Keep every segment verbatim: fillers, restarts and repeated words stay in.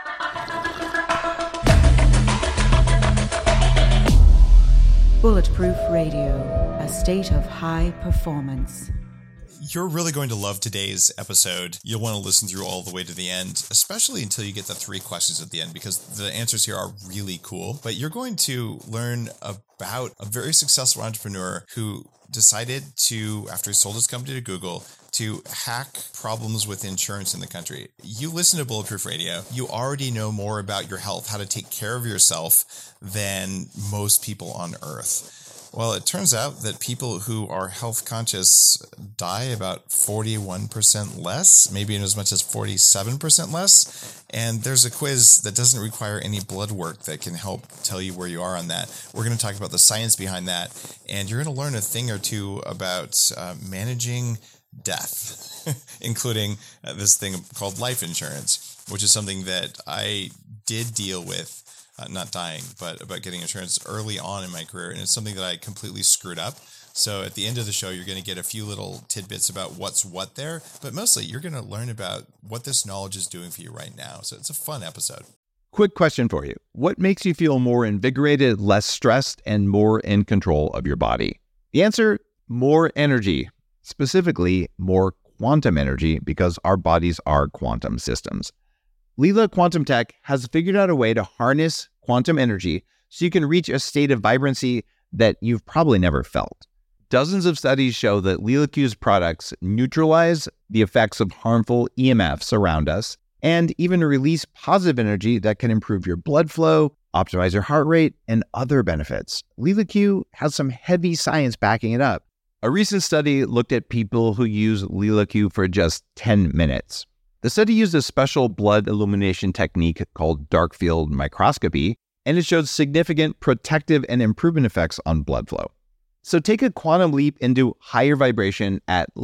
Bulletproof Radio, a state of high performance. You're really going to love today's episode. You'll want to listen through all the way to the end, especially until you get the three questions at the end, because the answers here are really cool. But you're going to learn about a very successful entrepreneur who decided to, after he sold his company to Google, to hack problems with insurance in the country. You listen to Bulletproof Radio, you already know more about your health, how to take care of yourself than most people on Earth. Well, it turns out that people who are health conscious die about forty-one percent less, maybe as much as forty-seven percent less. And there's a quiz that doesn't require any blood work that can help tell you where you are on that. We're going to talk about the science behind that. And you're going to learn a thing or two about uh, managing death, including uh, this thing called life insurance, which is something that I did deal with. Uh, not dying, but about getting insurance early on in my career. And it's something that I completely screwed up. So at the end of the show, you're going to get a few little tidbits about what's what there, but mostly you're going to learn about what this knowledge is doing for you right now. So it's a fun episode. Quick question for you. What makes you feel more invigorated, less stressed, and more in control of your body? The answer, more energy, specifically more quantum energy, because our bodies are quantum systems. Leela Quantum Tech has figured out a way to harness quantum energy so you can reach a state of vibrancy that you've probably never felt. Dozens of studies show that LeelaQ's products neutralize the effects of harmful E M Fs around us and even release positive energy that can improve your blood flow, optimize your heart rate, and other benefits. LeelaQ has some heavy science backing it up. A recent study looked at people who use LeelaQ for just ten minutes. The study used a special blood illumination technique called dark field microscopy, and it showed significant protective and improvement effects on blood flow. So take a quantum leap into higher vibration at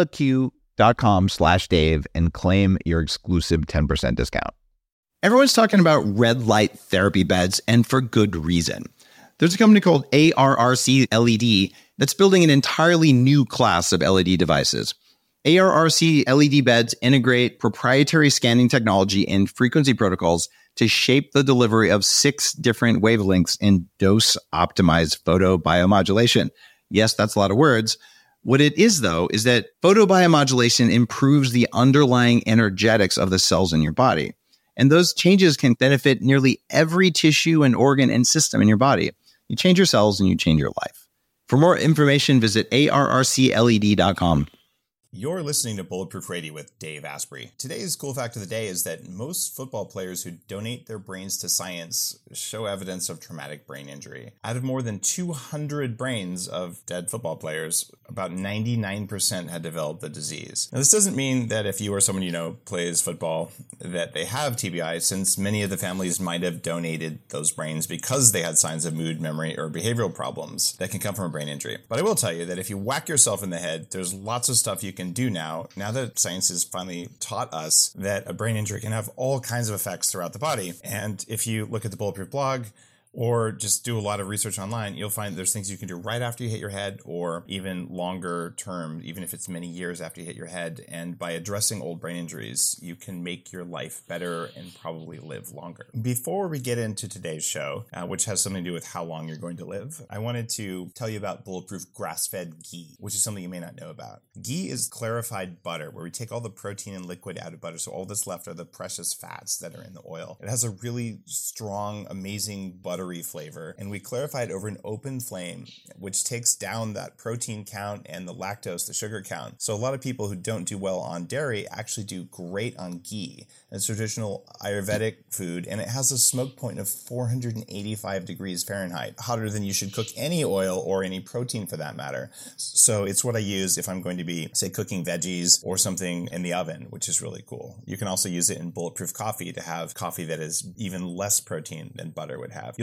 leelaq.com slash Dave and claim your exclusive ten percent discount. Everyone's talking about red light therapy beds, and for good reason. There's a company called A R R C L E D that's building an entirely new class of L E D devices. A R R C L E D beds integrate proprietary scanning technology and frequency protocols to shape the delivery of six different wavelengths in dose-optimized photobiomodulation. Yes, that's a lot of words. What it is, though, is that photobiomodulation improves the underlying energetics of the cells in your body. And those changes can benefit nearly every tissue and organ and system in your body. You change your cells and you change your life. For more information, visit A R R C L E D dot com. You're listening to Bulletproof Radio with Dave Asprey. Today's cool fact of the day is that most football players who donate their brains to science show evidence of traumatic brain injury. Out of more than two hundred brains of dead football players, about ninety-nine percent had developed the disease. Now, this doesn't mean that if you or someone you know plays football that they have T B I, since many of the families might have donated those brains because they had signs of mood, memory, or behavioral problems that can come from a brain injury. But I will tell you that if you whack yourself in the head, there's lots of stuff you can do now, now that science has finally taught us that a brain injury can have all kinds of effects throughout the body. And if you look at the Bulletproof blog, or just do a lot of research online, you'll find there's things you can do right after you hit your head, or even longer term, even if it's many years after you hit your head. And by addressing old brain injuries, you can make your life better and probably live longer. Before we get into today's show, uh, which has something to do with how long you're going to live, I wanted to tell you about Bulletproof grass-fed ghee, which is something you may not know about. Ghee is clarified butter, where we take all the protein and liquid out of butter, so all that's left are the precious fats that are in the oil. It has a really strong, amazing butter flavor, and we clarify it over an open flame, which takes down that protein count and the lactose, the sugar count. So a lot of people who don't do well on dairy actually do great on ghee. It's traditional Ayurvedic food, and it has a smoke point of four hundred eighty-five degrees Fahrenheit, hotter than you should cook any oil or any protein for that matter. So it's what I use if I'm going to be, say, cooking veggies or something in the oven, which is really cool. You can also use it in bulletproof coffee to have coffee that is even less protein than butter would have. You'll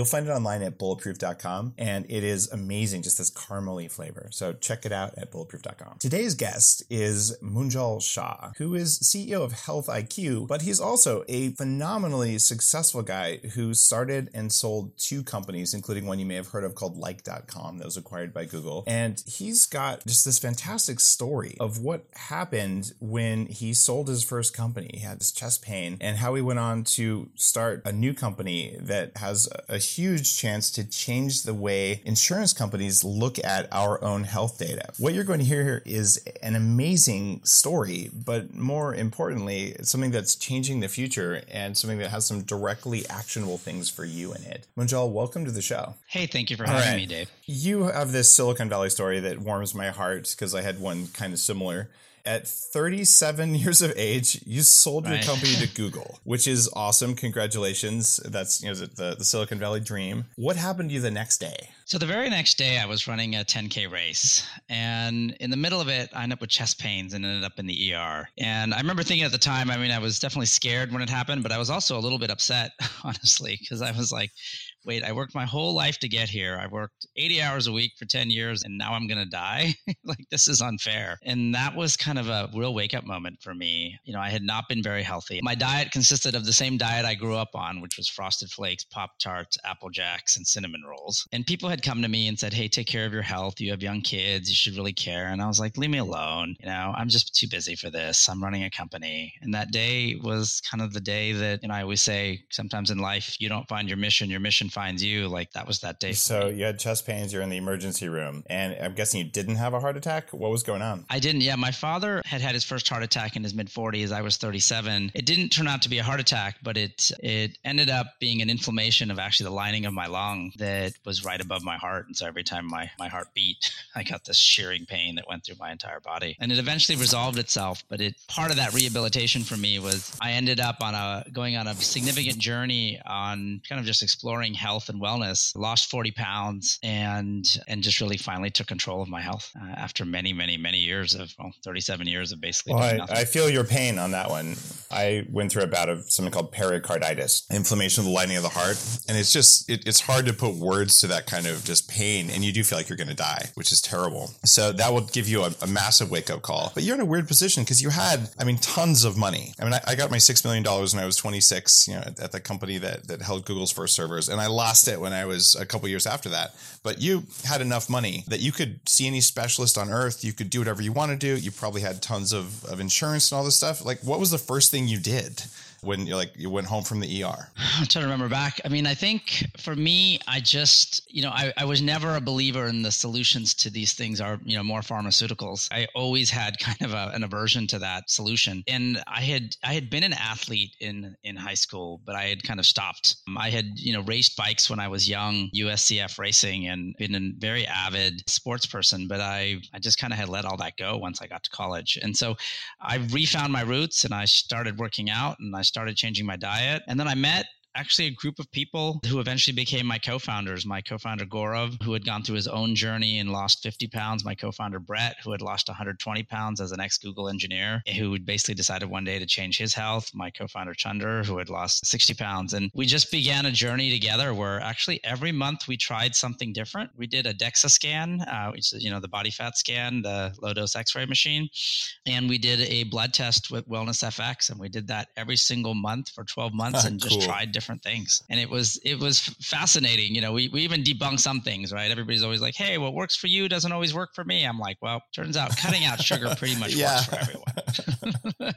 find it online at bulletproof dot com, and it is amazing, just this caramely flavor. So check it out at bulletproof dot com. Today's guest is Munjal Shah, who is C E O of Health I Q, but he's also a phenomenally successful guy who started and sold two companies, including one you may have heard of called like dot com that was acquired by Google. And he's got just this fantastic story of what happened when he sold his first company. He had this chest pain and how he went on to start a new company that has a huge chance to change the way insurance companies look at our own health data. What you're going to hear here is an amazing story, but more importantly, it's something that's changing the future and something that has some directly actionable things for you in it. Munjal, welcome to the show. Hey, thank you for All having right. me, Dave. You have this Silicon Valley story that warms my heart because I had one kind of similar. At thirty-seven years of age, you sold your Right. company to Google, which is awesome. Congratulations. That's, you know, the, the Silicon Valley dream. What happened to you the next day? So the very next day, I was running a ten K race, and in the middle of it, I ended up with chest pains and ended up in the E R. And I remember thinking at the time, I mean, I was definitely scared when it happened, but I was also a little bit upset, honestly, because I was like, wait, I worked my whole life to get here. I worked eighty hours a week for ten years, and now I'm going to die. Like, this is unfair. And that was kind of a real wake-up moment for me. You know, I had not been very healthy. My diet consisted of the same diet I grew up on, which was Frosted Flakes, Pop-Tarts, Apple Jacks, and cinnamon rolls. And people had come to me and said, hey, take care of your health. You have young kids. You should really care. And I was like, leave me alone. You know, I'm just too busy for this. I'm running a company. And that day was kind of the day that, you know, I always say sometimes in life, you don't find your mission, your mission finds you. Like, that was that day. So you had chest pains, you're in the emergency room, and I'm guessing you didn't have a heart attack. What was going on? I didn't. Yeah. My father had had his first heart attack in his mid forties. I was thirty-seven. It didn't turn out to be a heart attack, but it it ended up being an inflammation of actually the lining of my lung that was right above my heart. And so every time my, my heart beat, I got this shearing pain that went through my entire body. And it eventually resolved itself. But it part of that rehabilitation for me was I ended up on a going on a significant journey on kind of just exploring health and wellness. Lost forty pounds and and just really finally took control of my health uh, after many, many, many years of, well, thirty-seven years of basically Well, doing I, nothing. I feel your pain on that one. I went through a bout of something called pericarditis, inflammation of the lining of the heart. And it's just, it, it's hard to put words to that kind of just pain. And you do feel like you're going to die, which is terrible. So that will give you a, a massive wake up call. But you're in a weird position because you had, I mean, tons of money. I mean, I, I got my six million dollars when I was twenty-six, you know, at, at the company that, that held Google's first servers. And I lost it when I was a couple years after that. But you had enough money that you could see any specialist on earth. You could do whatever you want to do. You probably had tons of, of insurance and all this stuff. Like, what was the first thing you did when you like you went home from the E R? I'm trying to remember back. I mean, I think for me, I just, you know, I, I was never a believer in the solutions to these things are, you know, more pharmaceuticals. I always had kind of a, an aversion to that solution. And I had, I had been an athlete in, in high school, but I had kind of stopped. Um, I had, you know, raced bikes when I was young, U S C F racing, and been a very avid sports person, but I, I just kind of had let all that go once I got to college. And so I refound my roots and I started working out and I started changing my diet. And then I met actually a group of people who eventually became my co-founders. My co-founder, Gaurav, who had gone through his own journey and lost fifty pounds. My co-founder, Brett, who had lost one hundred twenty pounds as an ex-Google engineer, who had basically decided one day to change his health. My co-founder, Chunder, who had lost sixty pounds. And we just began a journey together where actually every month we tried something different. We did a DEXA scan, uh, which is, you know, the body fat scan, the low-dose x-ray machine. And we did a blood test with Wellness F X. And we did that every single month for twelve months and Cool. just tried different things. And it was it was fascinating. You know, we, we even debunked some things, right? Everybody's always like, hey, what works for you doesn't always work for me. I'm like, well, turns out cutting out sugar pretty much Yeah. works for everyone.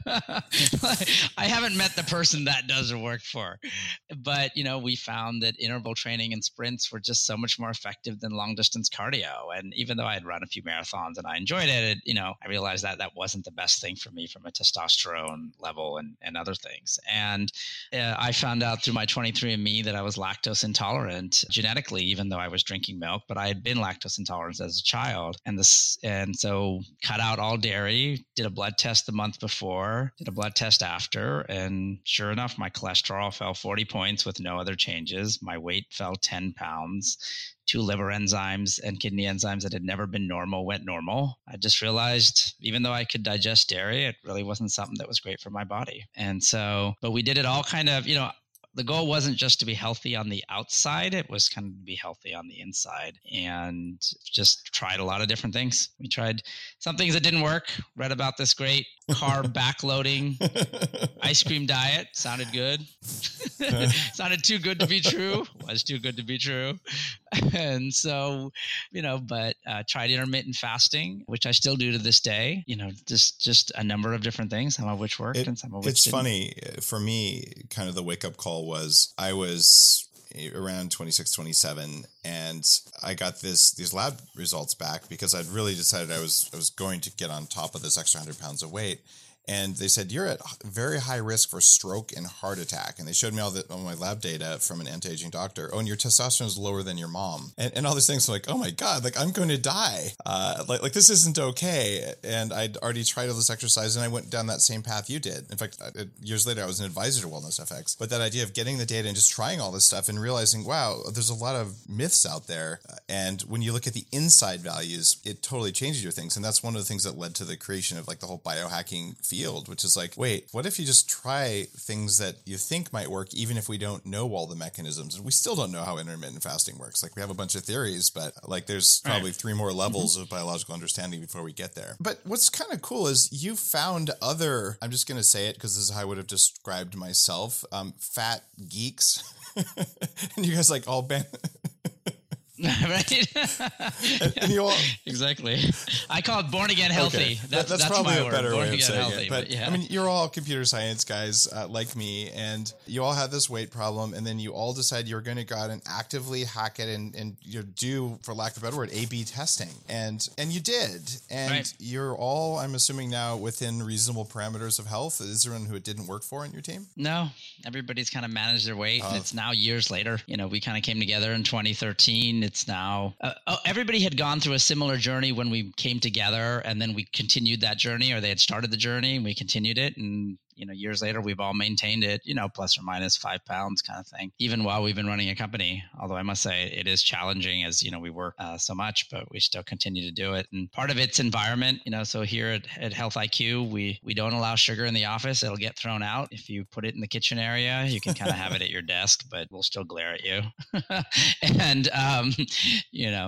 I haven't met the person that doesn't work for. But, you know, we found that interval training and sprints were just so much more effective than long distance cardio. And even though I had run a few marathons and I enjoyed it, it you know, I realized that that wasn't the best thing for me from a testosterone level and, and other things. And uh, I found out through my twenty-three and me that I was lactose intolerant genetically, even though I was drinking milk, but I had been lactose intolerant as a child. And this, and so cut out all dairy, did a blood test the month before, did a blood test after. And sure enough, my cholesterol fell forty points with no other changes. My weight fell ten pounds. Two liver enzymes and kidney enzymes that had never been normal went normal. I just realized, even though I could digest dairy, it really wasn't something that was great for my body. And so, but we did it all kind of, you know, the goal wasn't just to be healthy on the outside. It was kind of to be healthy on the inside, and just tried a lot of different things. We tried some things that didn't work, read about this great carb backloading ice cream diet. Sounded good. Sounded too good to be true. Was too good to be true. And so, you know, but uh, tried intermittent fasting, which I still do to this day. You know, just just a number of different things, some of which worked it, and some of which It's didn't. funny. For me, kind of the wake-up call was I was around twenty-six, twenty-seven, and I got this these lab results back because I'd really decided I was I was going to get on top of this extra one hundred pounds of weight. And they said, you're at very high risk for stroke and heart attack. And they showed me all, the, all my lab data from an anti-aging doctor. Oh, and your testosterone is lower than your mom. And, and all these things. So like, oh my God, like I'm going to die. Uh, like, like this isn't okay. And I'd already tried all this exercise and I went down that same path you did. In fact, uh, years later, I was an advisor to Wellness F X. But that idea of getting the data and just trying all this stuff and realizing, wow, there's a lot of myths out there. And when you look at the inside values, it totally changes your things. And that's one of the things that led to the creation of like the whole biohacking field, which is like, wait, what if you just try things that you think might work, even if we don't know all the mechanisms? And we still don't know how intermittent fasting works. Like we have a bunch of theories, but like there's probably right. three more levels mm-hmm. of biological understanding before we get there. But what's kind of cool is you found other, I'm just going to say it because this is how I would have described myself, um, fat geeks. And you guys like all band... Right? and, and you all, exactly. I call it born again healthy. Okay. That's, that's, that's probably my a word. better born way of saying healthy, it. But, but yeah. I mean, you're all computer science guys uh, like me, and you all had this weight problem, and then you all decided you were going to go out and actively hack it and, and you do, for lack of a better word, A B testing. And and you did. And right. you're all, I'm assuming now, within reasonable parameters of health. Is there anyone who it didn't work for in your team? No. Everybody's kind of managed their weight. Uh, and it's now years later. You know, we kind of came together in twenty thirteen. It's now... Uh, oh, everybody had gone through a similar journey when we came together, and then we continued that journey, or they had started the journey and we continued it. And you know, years later, we've all maintained it, you know, plus or minus five pounds kind of thing, even while we've been running a company. Although I must say it is challenging as, you know, we work uh, so much, but we still continue to do it. And part of it's environment, you know, so here at, at Health I Q, we, we don't allow sugar in the office. It'll get thrown out. If you put it in the kitchen area, you can kind of have it at your desk, but we'll still glare at you. And, um, you know,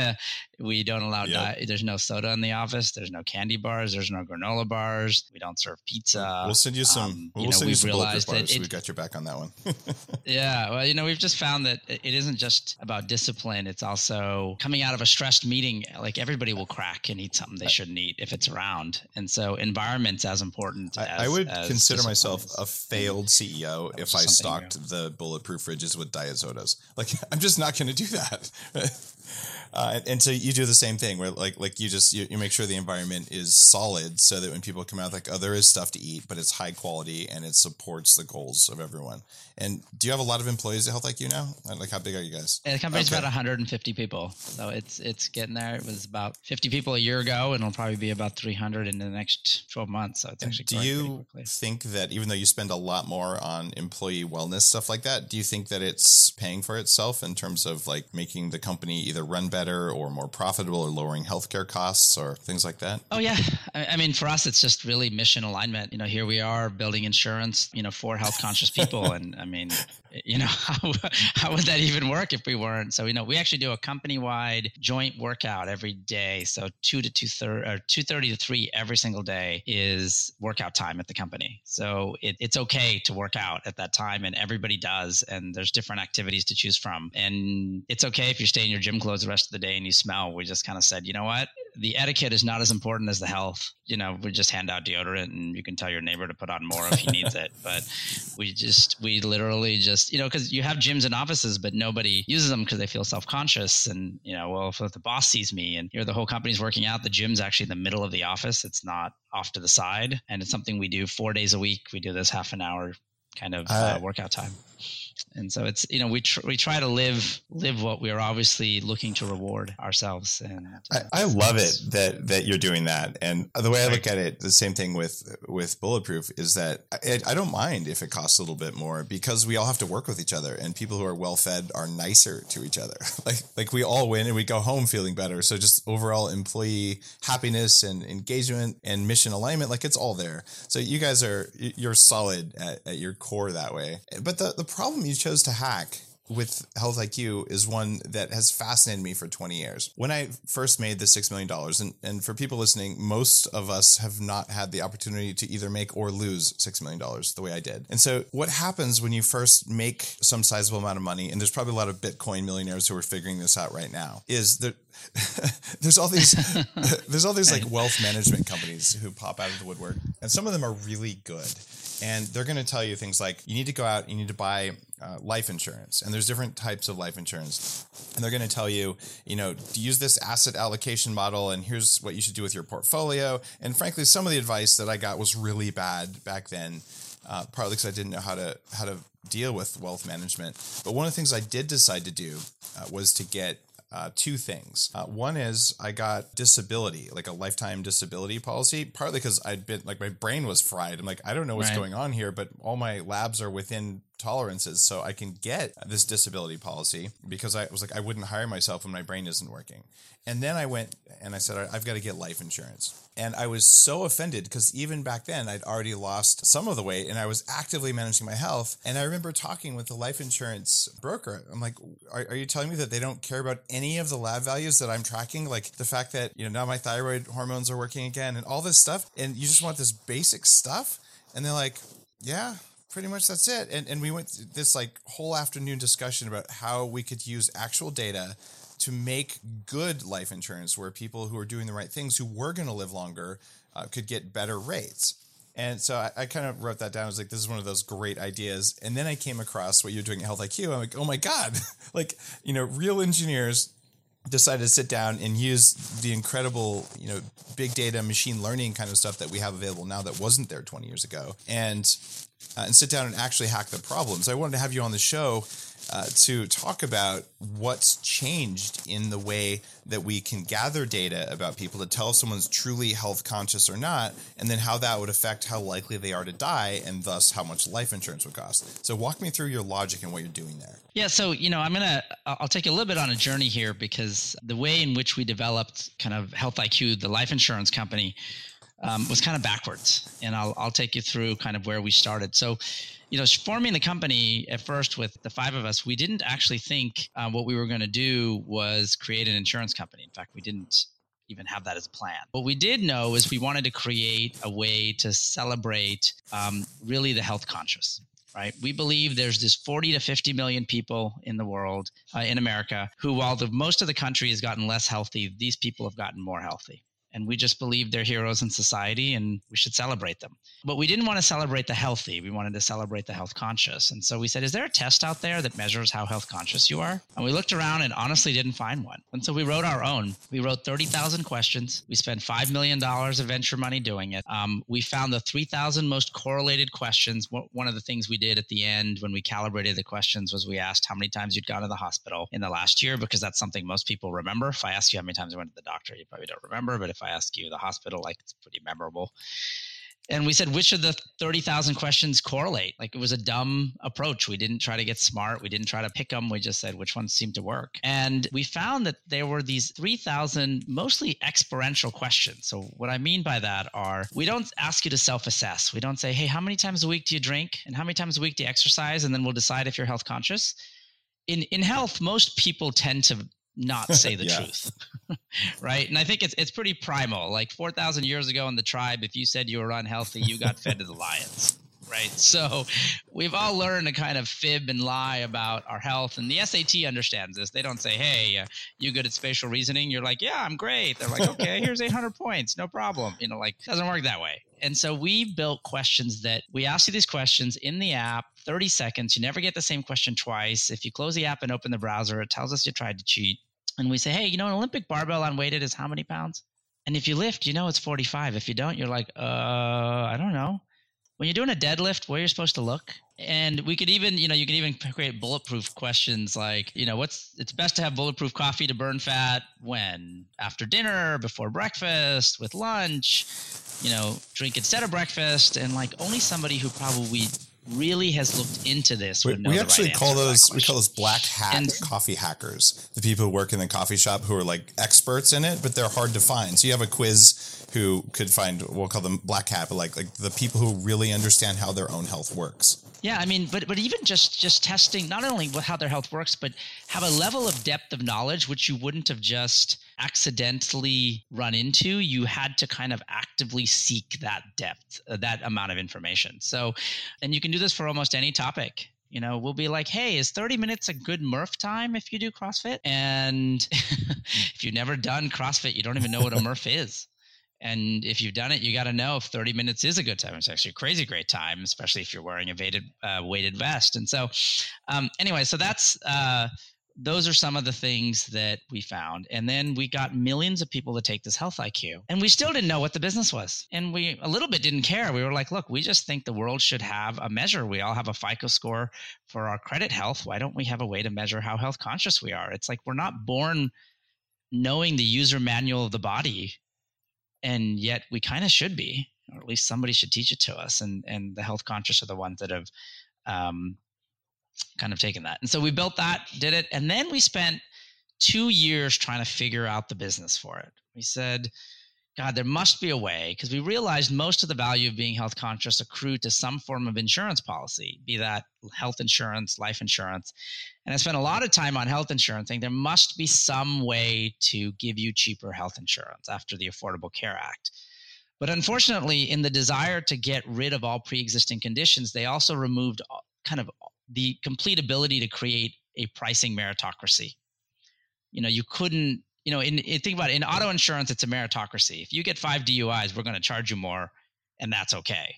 we don't allow, yep. di- there's no soda in the office. There's no candy bars. There's no granola bars. We don't serve pizza. We'll send you some, um, we'll you know, send you some bulletproof bars, so we got your back on that one. Yeah. Well, you know, we've just found that it isn't just about discipline. It's also coming out of a stressed meeting. Like everybody will crack and eat something they shouldn't eat if it's around. And so environment's as important. I, as, I would as consider myself a failed C E O if I stocked new. the bulletproof fridges with diet sodas. Like, I'm just not going to do that. Uh, and, and so you do the same thing where like like you just you, you make sure the environment is solid so that when people come out, like, oh, there is stuff to eat, but it's high quality and it supports the goals of everyone. And do you have a lot of employees at Health I Q now? Like, how big are you guys? Yeah, the company's okay. about one hundred fifty people. So it's it's getting there. It was about fifty people a year ago, and it'll probably be about three hundred in the next twelve months. So it's actually do you think that even though you spend a lot more on employee wellness, stuff like that, do you think that it's paying for itself in terms of like making the company either run better or more profitable or lowering healthcare costs or things like that? Oh, yeah. I, I mean, for us, it's just really mission alignment. You know, here we are building insurance, you know, for health conscious people. And I mean, you know, how, how would that even work if we weren't? So, you know, we actually do a company-wide joint workout every day. So two to two thirty or two thirty to three every single day is workout time at the company. So it, it's okay to work out at that time, and everybody does. And there's different activities to choose from. And it's okay if you stay in your gym clothes the rest of the day and you smell. We just kind of said, you know what? The etiquette is not as important as the health. You know, we just hand out deodorant and you can tell your neighbor to put on more if he needs it. But we just, we literally just, you know, because you have gyms and offices, but nobody uses them because they feel self-conscious. And, you know, well, if the boss sees me and here the whole company's working out, the gym's actually in the middle of the office. It's not off to the side. And it's something we do four days a week. We do this half an hour kind of uh, uh, workout time. And so it's, you know, we tr- we try to live live what we are obviously looking to reward ourselves. And uh, I, I love it that that you're doing that. And the way I look at it, the same thing with with Bulletproof is that I, I don't mind if it costs a little bit more, because we all have to work with each other, and people who are well fed are nicer to each other. like like we all win and we go home feeling better. So just overall employee happiness and engagement and mission alignment, like it's all there. So you guys are you're solid at, at your core that way. But the the problem you chose to hack with Health I Q is one that has fascinated me for twenty years. When I first made the six million dollars, and, and for people listening, most of us have not had the opportunity to either make or lose six million dollars the way I did. And so what happens when you first make some sizable amount of money, and there's probably a lot of Bitcoin millionaires who are figuring this out right now, is that there's all these there's all these like wealth management companies who pop out of the woodwork, and some of them are really good. And they're going to tell you things like, you need to go out, you need to buy uh, life insurance. And there's different types of life insurance. And they're going to tell you, you know, to use this asset allocation model, and here's what you should do with your portfolio. And frankly, some of the advice that I got was really bad back then, uh, partly because I didn't know how to how to deal with wealth management. But one of the things I did decide to do uh, was to get Uh, two things. Uh, one is I got disability, like a lifetime disability policy, partly because I'd been like, my brain was fried. I'm like, I don't know what's right. going on here, but all my labs are within tolerances, so I can get this disability policy, because I was like, I wouldn't hire myself when my brain isn't working. And then I went and I said, I've got to get life insurance. And I was so offended, because even back then I'd already lost some of the weight and I was actively managing my health. And I remember talking with the life insurance broker. I'm like, are, are you telling me that they don't care about any of the lab values that I'm tracking? Like the fact that, you know, now my thyroid hormones are working again and all this stuff. And you just want this basic stuff? And they're like, yeah, pretty much that's it. And and we went through this like whole afternoon discussion about how we could use actual data to make good life insurance, where people who are doing the right things, who were going to live longer, uh, could get better rates. And so I, I kind of wrote that down. I was like, this is one of those great ideas. And then I came across what you're doing at Health I Q. I'm like, oh my God, like, you know, real engineers decided to sit down and use the incredible, you know, big data, machine learning kind of stuff that we have available now that wasn't there twenty years ago, and uh, and sit down and actually hack the problems. I wanted to have you on the show uh, to talk about what's changed in the way that we can gather data about people to tell if someone's truly health conscious or not, and then how that would affect how likely they are to die, and thus how much life insurance would cost. So walk me through your logic and what you're doing there. Yeah. So, you know, I'm going to, I'll take you a little bit on a journey here, because the way in which we developed kind of Health I Q, the life insurance company, um, was kind of backwards. And I'll, I'll take you through kind of where we started. So, you know, forming the company at first with the five of us, we didn't actually think uh, what we were going to do was create an insurance company. In fact, we didn't even have that as a plan. What we did know is we wanted to create a way to celebrate um, really the health conscious. Right. We believe there's this forty to fifty million people in the world, uh, in America, who, while the most of the country has gotten less healthy, these people have gotten more healthy. And we just believe they're heroes in society and we should celebrate them. But we didn't want to celebrate the healthy. We wanted to celebrate the health conscious. And so we said, is there a test out there that measures how health conscious you are? And we looked around and honestly didn't find one. And so we wrote our own. We wrote thirty thousand questions. We spent five million dollars of venture money doing it. Um, we found the three thousand most correlated questions. One of the things we did at the end when we calibrated the questions was we asked how many times you'd gone to the hospital in the last year, because that's something most people remember. If I ask you how many times I went to the doctor, you probably don't remember. But if I ask you the hospital, like, it's pretty memorable. And we said, which of the thirty thousand questions correlate? Like, it was a dumb approach. We didn't try to get smart. We didn't try to pick them. We just said which ones seemed to work. And we found that there were these three thousand mostly experiential questions. So what I mean by that are, we don't ask you to self-assess. We don't say, hey, how many times a week do you drink? And how many times a week do you exercise? And then we'll decide if you're health conscious. In, in health, most people tend to not say the truth. Right. And I think it's it's pretty primal. Like four thousand years ago in the tribe, if you said you were unhealthy, you got fed to the lions. Right. So we've all learned to kind of fib and lie about our health. And the S A T understands this. They don't say, hey, uh, you good at spatial reasoning? You're like, yeah, I'm great. They're like, okay, here's eight hundred points. No problem. You know, like, it doesn't work that way. And so we built questions that we ask you these questions in the app, thirty seconds. You never get the same question twice. If you close the app and open the browser, it tells us you tried to cheat. And we say, hey, you know, an Olympic barbell unweighted is how many pounds? And if you lift, you know it's forty-five. If you don't, you're like, uh, I don't know. when you're doing a deadlift, where you're supposed to look. And we could even, you know, you could even create bulletproof questions like, you know, what's, it's best to have bulletproof coffee to burn fat when? After dinner, before breakfast, with lunch, you know, drink instead of breakfast. And like only somebody who probably really has looked into this would know we the actually right call those we call those black hat and, coffee hackers, the people who work in the coffee shop who are like experts in it, but they're hard to find. So you have a quiz who could find, we'll call them black hat, but like like the people who really understand how their own health works. Yeah, I mean, but but even just just testing not only how their health works, but have a level of depth of knowledge which you wouldn't have just accidentally run into. You had to kind of actively seek that depth, uh, that amount of information. So, and you can do this for almost any topic. You know, we'll be like, hey, is thirty minutes a good Murph time if you do CrossFit? And if you've never done CrossFit, you don't even know what a Murph is. And if you've done it, you got to know if thirty minutes is a good time. It's actually a crazy great time, especially if you're wearing a weighted, uh, weighted vest. And so um, anyway, so that's uh, those are some of the things that we found. And then we got millions of people to take this Health I Q. And we still didn't know what the business was. And we a little bit didn't care. We were like, look, we just think the world should have a measure. We all have a FICO score for our credit health. Why don't we have a way to measure how health conscious we are? It's like we're not born knowing the user manual of the body. And yet we kind of should be, or at least somebody should teach it to us. And and the health conscious are the ones that have um, kind of taken that. And so we built that, did it. And then we spent two years trying to figure out the business for it. We said, God, there must be a way, because we realized most of the value of being health conscious accrued to some form of insurance policy, be that health insurance, life insurance. And I spent a lot of time on health insurance saying there must be some way to give you cheaper health insurance after the Affordable Care Act. But unfortunately, in the desire to get rid of all pre-existing conditions, they also removed kind of the complete ability to create a pricing meritocracy. You know, you couldn't, you know, in, in think about it, in auto insurance, it's a meritocracy. If you get five D U Is, we're going to charge you more, and that's okay.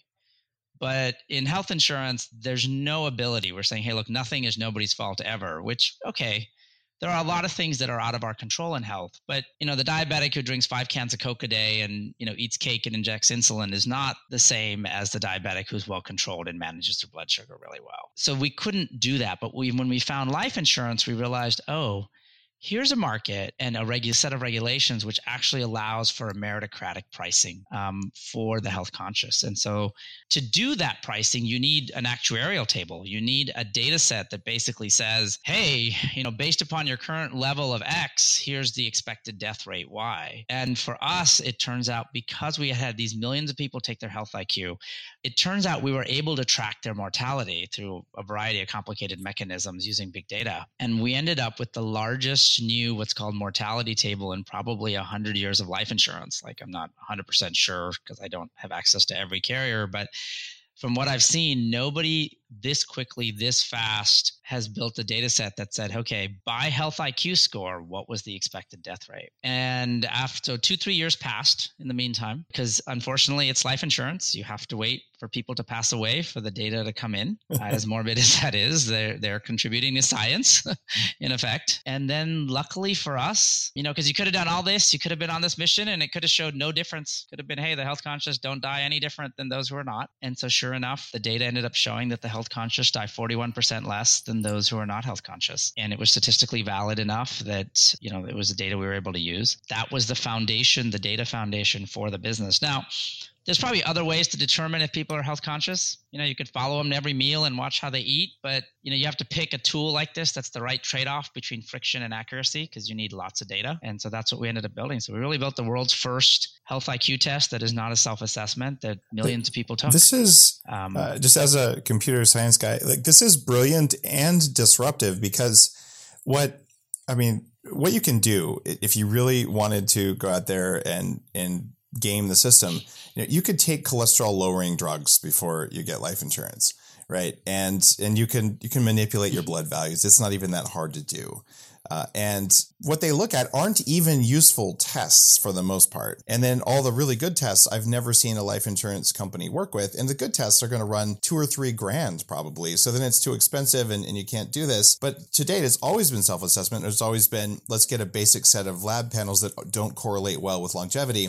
But in health insurance, there's no ability. We're saying, hey, look, nothing is nobody's fault ever, which, okay, there are a lot of things that are out of our control in health. But, you know, the diabetic who drinks five cans of Coke a day and, you know, eats cake and injects insulin is not the same as the diabetic who's well controlled and manages their blood sugar really well. So we couldn't do that. But we, when we found life insurance, we realized, oh, here's a market and a regu- set of regulations which actually allows for a meritocratic pricing um, for the health conscious. And so to do that pricing, you need an actuarial table. You need a data set that basically says, hey, you know, based upon your current level of X, here's the expected death rate Y. And for us, it turns out because we had these millions of people take their Health I Q, it turns out we were able to track their mortality through a variety of complicated mechanisms using big data. And we ended up with the largest new what's called mortality table in probably one hundred years of life insurance. Like, I'm not one hundred percent sure because I don't have access to every carrier, but from what I've seen, nobody this quickly, this fast has built a data set that said, okay, by Health I Q score, what was the expected death rate? And after two, three years passed in the meantime, because unfortunately it's life insurance. You have to wait for people to pass away for the data to come in. Uh, as morbid as that is, they're, they're contributing to science in effect. And then luckily for us, you know, because you could have done all this, you could have been on this mission and it could have showed no difference. Could have been, hey, the health conscious don't die any different than those who are not. And so sure enough, the data ended up showing that the health conscious die forty-one percent less than those who are not health conscious. And it was statistically valid enough that, you know, it was the data we were able to use. That was the foundation, the data foundation for the business. Now, there's probably other ways to determine if people are health conscious. You know, you could follow them every meal and watch how they eat, but you know, you have to pick a tool like this that's the right trade-off between friction and accuracy because you need lots of data. And so that's what we ended up building. So we really built the world's first Health I Q test that is not a self-assessment that millions of people took. This is um, uh, just as a computer science guy, like this is brilliant and disruptive because what, I mean, what you can do if you really wanted to go out there and, and game the system, you know, you could take cholesterol lowering drugs before you get life insurance, right? And and you can you can manipulate your blood values. It's not even that hard to do. Uh, and what they look at aren't even useful tests for the most part. And then all the really good tests, I've never seen a life insurance company work with. And the good tests are going to run two or three grand probably. So then it's too expensive and, and you can't do this. But to date, it's always been self-assessment. There's always been, let's get a basic set of lab panels that don't correlate well with longevity.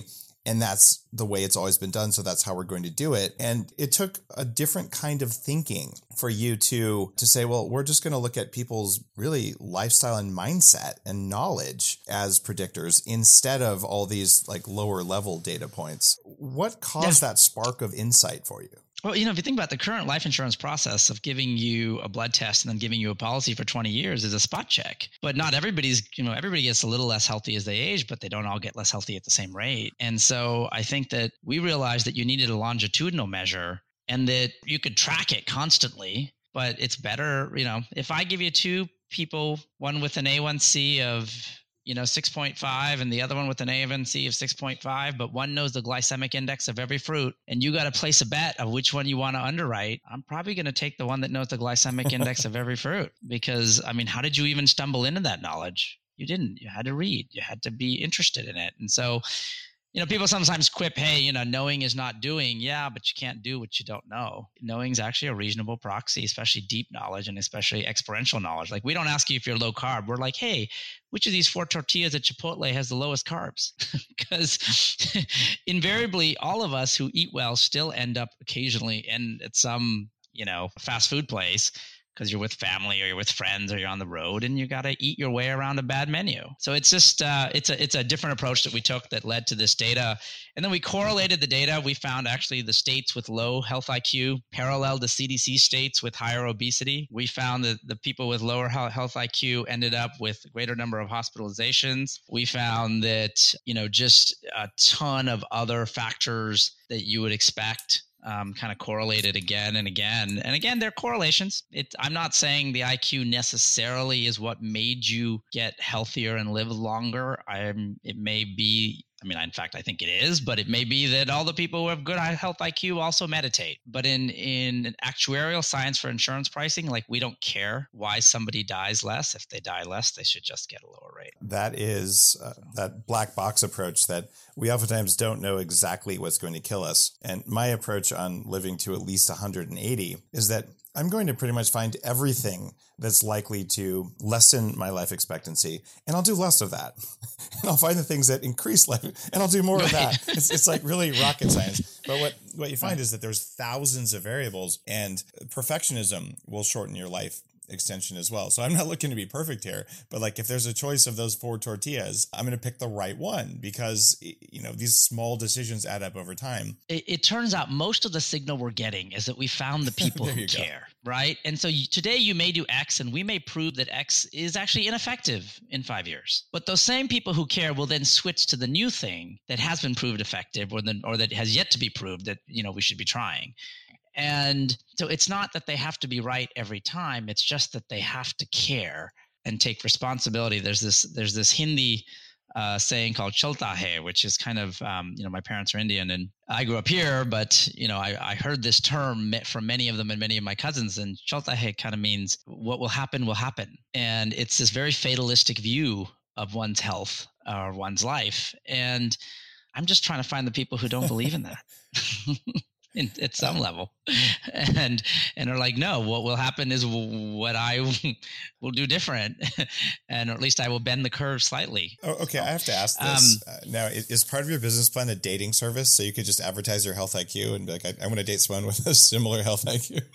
and that's the way it's always been done. So that's how we're going to do it. And it took a different kind of thinking for you to, to say, well, we're just going to look at people's really lifestyle and mindset and knowledge as predictors instead of all these like lower level data points. What caused yeah. that spark of insight for you? Well, you know, if you think about the current life insurance process of giving you a blood test and then giving you a policy for twenty years is a spot check. But not everybody's, you know, everybody gets a little less healthy as they age, but they don't all get less healthy at the same rate. And so I think that we realized that you needed a longitudinal measure and that you could track it constantly. But it's better, you know, if I give you two people, one with an A one C of you know, six point five and the other one with an A one C of six point five, but one knows the glycemic index of every fruit and you got to place a bet of which one you want to underwrite, I'm probably going to take the one that knows the glycemic index of every fruit because, I mean, how did you even stumble into that knowledge? You didn't. You had to read. You had to be interested in it. And so, you know, people sometimes quip, hey, you know, knowing is not doing. Yeah, but you can't do what you don't know. Knowing is actually a reasonable proxy, especially deep knowledge and especially experiential knowledge. Like we don't ask you if you're low carb. We're like, hey, which of these four tortillas at Chipotle has the lowest carbs? Because invariably, all of us who eat well still end up occasionally in at some, you know, fast food place because you're with family or you're with friends or you're on the road and you got to eat your way around a bad menu. So it's just, uh, it's a, it's a different approach that we took that led to this data. And then we correlated the data. We found actually the states with low health I Q paralleled the C D C states with higher obesity. We found that the people with lower health I Q ended up with a greater number of hospitalizations. We found that, you know, just a ton of other factors that you would expect Um, kind of correlated again and again. And again, they're correlations. It, I'm not saying the I Q necessarily is what made you get healthier and live longer. I'm, it may be, I mean, in fact, I think it is, but it may be that all the people who have good health I Q also meditate. But in, in actuarial science for insurance pricing, like we don't care why somebody dies less. If they die less, they should just get a lower rate. That is uh, that black box approach that we oftentimes don't know exactly what's going to kill us. And my approach on living to at least one hundred eighty is that I'm going to pretty much find everything that's likely to lessen my life expectancy, and I'll do less of that. And I'll find the things that increase life, and I'll do more of that. It's, it's like really rocket science. But what, what you find is that there's thousands of variables, and perfectionism will shorten your life extension as well. So I'm not looking to be perfect here, but like if there's a choice of those four tortillas, I'm going to pick the right one because, you know, these small decisions add up over time. It, it turns out most of the signal we're getting is that we found the people who care, right? And so you, today you may do X and we may prove that X is actually ineffective in five years. But those same people who care will then switch to the new thing that has been proved effective or, the, or that has yet to be proved that, you know, we should be trying. And so it's not that they have to be right every time. It's just that they have to care and take responsibility. There's this there's this Hindi uh, saying called Chalta hai, which is kind of, um, you know, my parents are Indian and I grew up here, but, you know, I, I heard this term from many of them and many of my cousins, and Chalta hai kind of means what will happen will happen. And it's this very fatalistic view of one's health or one's life. And I'm just trying to find the people who don't believe in that. In, at some level, and and are like, no, what will happen is what I will do different, and or at least I will bend the curve slightly. Oh, okay, I have to ask this um, uh, now. Is part of your business plan a dating service so you could just advertise your health I Q and be like, I, I want to date someone with a similar health I Q?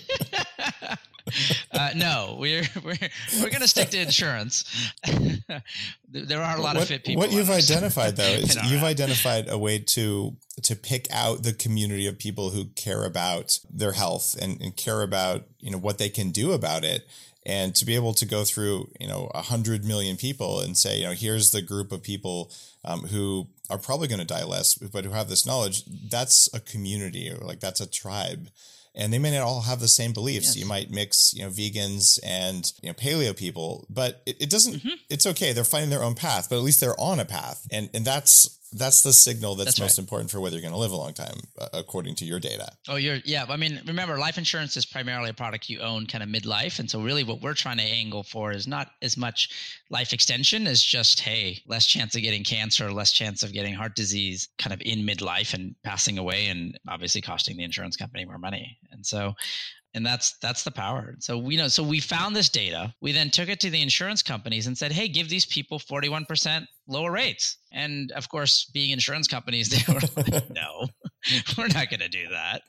Uh, no, we're we're we're going to stick to insurance. There are a lot what, of fit people. What you've identified, though, is you've app. identified a way to to pick out the community of people who care about their health and, and care about, you know, what they can do about it. And to be able to go through, you know, a hundred million people and say, you know, here's the group of people um, who are probably going to die less, but who have this knowledge. That's a community, or like that's a tribe. And they may not all have the same beliefs. Yes. You might mix, you know, vegans and, you know, paleo people, but it, it doesn't, mm-hmm. It's okay. They're finding their own path, but at least they're on a path. And and that's, that's the signal that's, that's most right. important for whether you're going to live a long time, uh, according to your data. Oh, you're, yeah. I mean, remember, life insurance is primarily a product you own kind of midlife. And so really what we're trying to angle for is not as much life extension as just, hey, less chance of getting cancer, less chance of getting heart disease kind of in midlife and passing away and obviously costing the insurance company more money. And so, and that's, that's the power. So we know, so we found this data. We then took it to the insurance companies and said, hey, give these people forty-one percent lower rates. And of course, being insurance companies, they were like, no, we're not going to do that.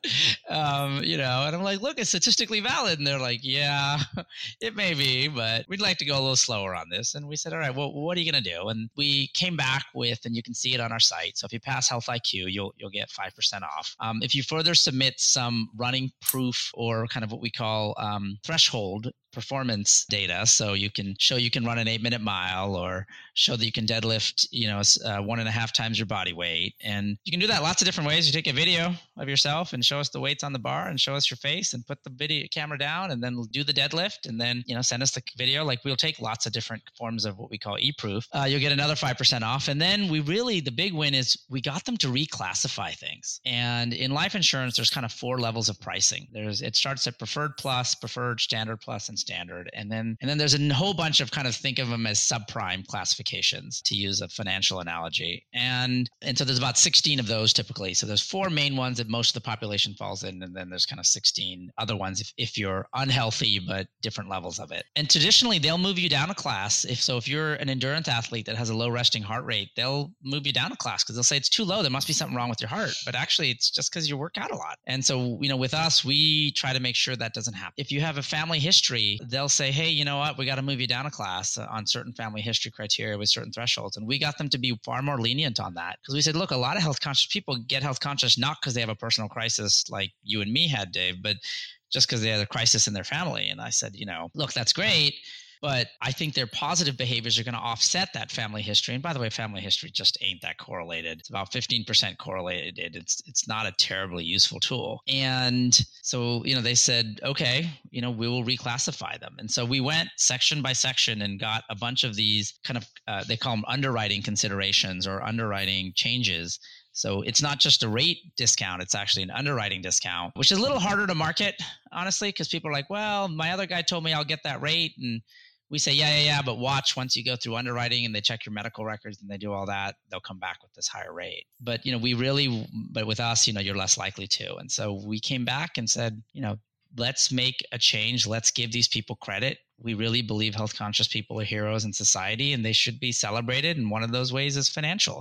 Um, you know, and I'm like, look, it's statistically valid. And they're like, yeah, it may be, but we'd like to go a little slower on this. And we said, all right, well, what are you going to do? And we came back with, and you can see it on our site. So if you pass Health I Q, you'll you'll get five percent off. Um, if you further submit some running proof or kind of what we call um, threshold performance data, so you can show you can run an eight minute mile or show that you can deadlift, you know, uh, one and a half times your body weight. And you can do that lots of different ways. You take a video of yourself and show us the weights on the bar and show us your face and put the video camera down and then do the deadlift and then, you know, send us the video. Like we'll take lots of different forms of what we call e-proof. Uh, you'll get another five percent off. And then we really, the big win is we got them to reclassify things. And in life insurance, there's kind of four levels of pricing. There's, it starts at preferred plus, preferred, standard plus, and standard. And then, and then there's a whole bunch of kind of think of them as subprime classifications, to use a financial analogy. And, and so there's about sixteen of those typically. So there's four main ones that most of the population falls in. And then there's kind of sixteen other ones if, if you're unhealthy, but different levels of it. And traditionally they'll move you down a class. If so, if you're an endurance athlete that has a low resting heart rate, they'll move you down a class because they'll say it's too low. There must be something wrong with your heart. But actually it's just because you work out a lot. And so, you know, with us, we try to make sure that doesn't happen. If you have a family history, they'll say, hey, you know what, we got to move you down a class on certain family history criteria with certain thresholds. And we got them to be far more lenient on that because we said, look, a lot of health conscious people get health conscious not because they have a personal crisis like you and me had, Dave, but just because they had a crisis in their family. And I said, you know, look, that's great. But I think their positive behaviors are going to offset that family history. And by the way, family history just ain't that correlated. It's about fifteen percent correlated. It's it's not a terribly useful tool. And so, you know, they said, okay, you know, we will reclassify them. And so we went section by section and got a bunch of these kind of, uh, they call them underwriting considerations or underwriting changes. So it's not just a rate discount, it's actually an underwriting discount, which is a little harder to market, honestly, because people are like, well, my other guy told me I'll get that rate. And we say, yeah, yeah, yeah, but watch, once you go through underwriting and they check your medical records and they do all that, they'll come back with this higher rate. But, you know, we really, but with us, you know, you're less likely to. And so we came back and said, you know, let's make a change. Let's give these people credit. We really believe health conscious people are heroes in society and they should be celebrated. And one of those ways is financial.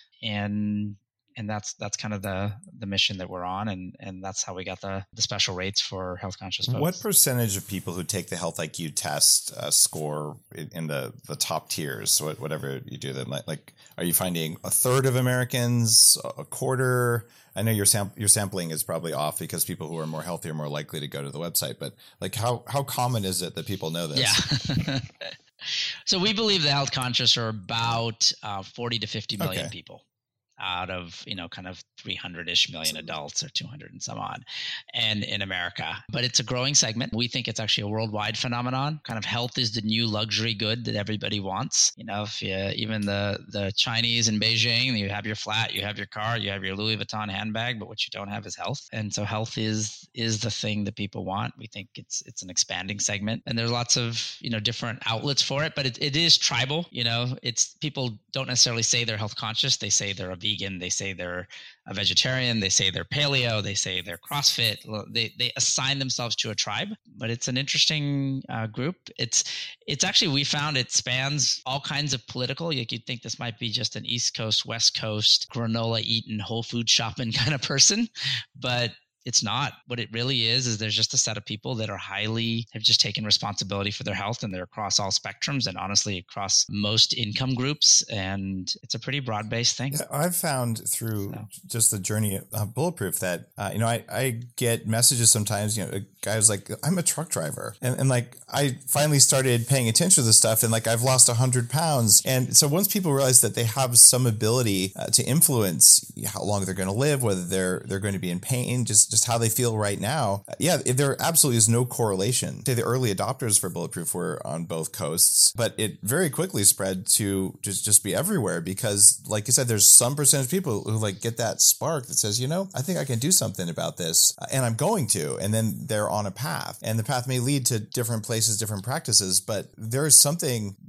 And And that's that's kind of the the mission that we're on, and and that's how we got the the special rates for health conscious folks. What percentage of people who take the Health I Q test uh, score in the the top tiers? So whatever you do, then like, like are you finding a third of Americans, a quarter? I know your sam- your sampling is probably off because people who are more healthy are more likely to go to the website. But like, how how common is it that people know this? Yeah. So we believe the health conscious are about uh, forty to fifty million okay. people out of, you know, kind of three hundred-ish million adults or two hundred and some odd and in America. But it's a growing segment. We think it's actually a worldwide phenomenon. Kind of health is the new luxury good that everybody wants. You know, if you, even the, the Chinese in Beijing, you have your flat, you have your car, you have your Louis Vuitton handbag, but what you don't have is health. And so health is is the thing that people want. We think it's it's an expanding segment. And there's lots of, you know, different outlets for it, but it, it is tribal. You know, it's people don't necessarily say they're health conscious. They say they're a vegan, they say they're a vegetarian, they say they're paleo, they say they're CrossFit. They they assign themselves to a tribe, but it's an interesting uh, group. It's it's actually, we found it spans all kinds of political. Like you'd think this might be just an East Coast, West Coast, granola eating, Whole Food shopping kind of person, but it's not. What it really is, is there's just a set of people that are highly, have just taken responsibility for their health, and they're across all spectrums and honestly across most income groups. And it's a pretty broad-based thing. Yeah, I've found through so. just the journey of uh, Bulletproof that, uh, you know, I, I get messages sometimes, you know, a guy was like, I'm a truck driver. And, and like, I finally started paying attention to this stuff and like, I've lost a hundred pounds. And so once people realize that they have some ability uh, to influence how long they're going to live, whether they're, they're going to be in pain, just just how they feel right now. Yeah, there absolutely is no correlation. The early adopters for Bulletproof were on both coasts, but it very quickly spread to just, just be everywhere because, like you said, there's some percentage of people who like get that spark that says, you know, I think I can do something about this and I'm going to, and then they're on a path, and the path may lead to different places, different practices, but there's something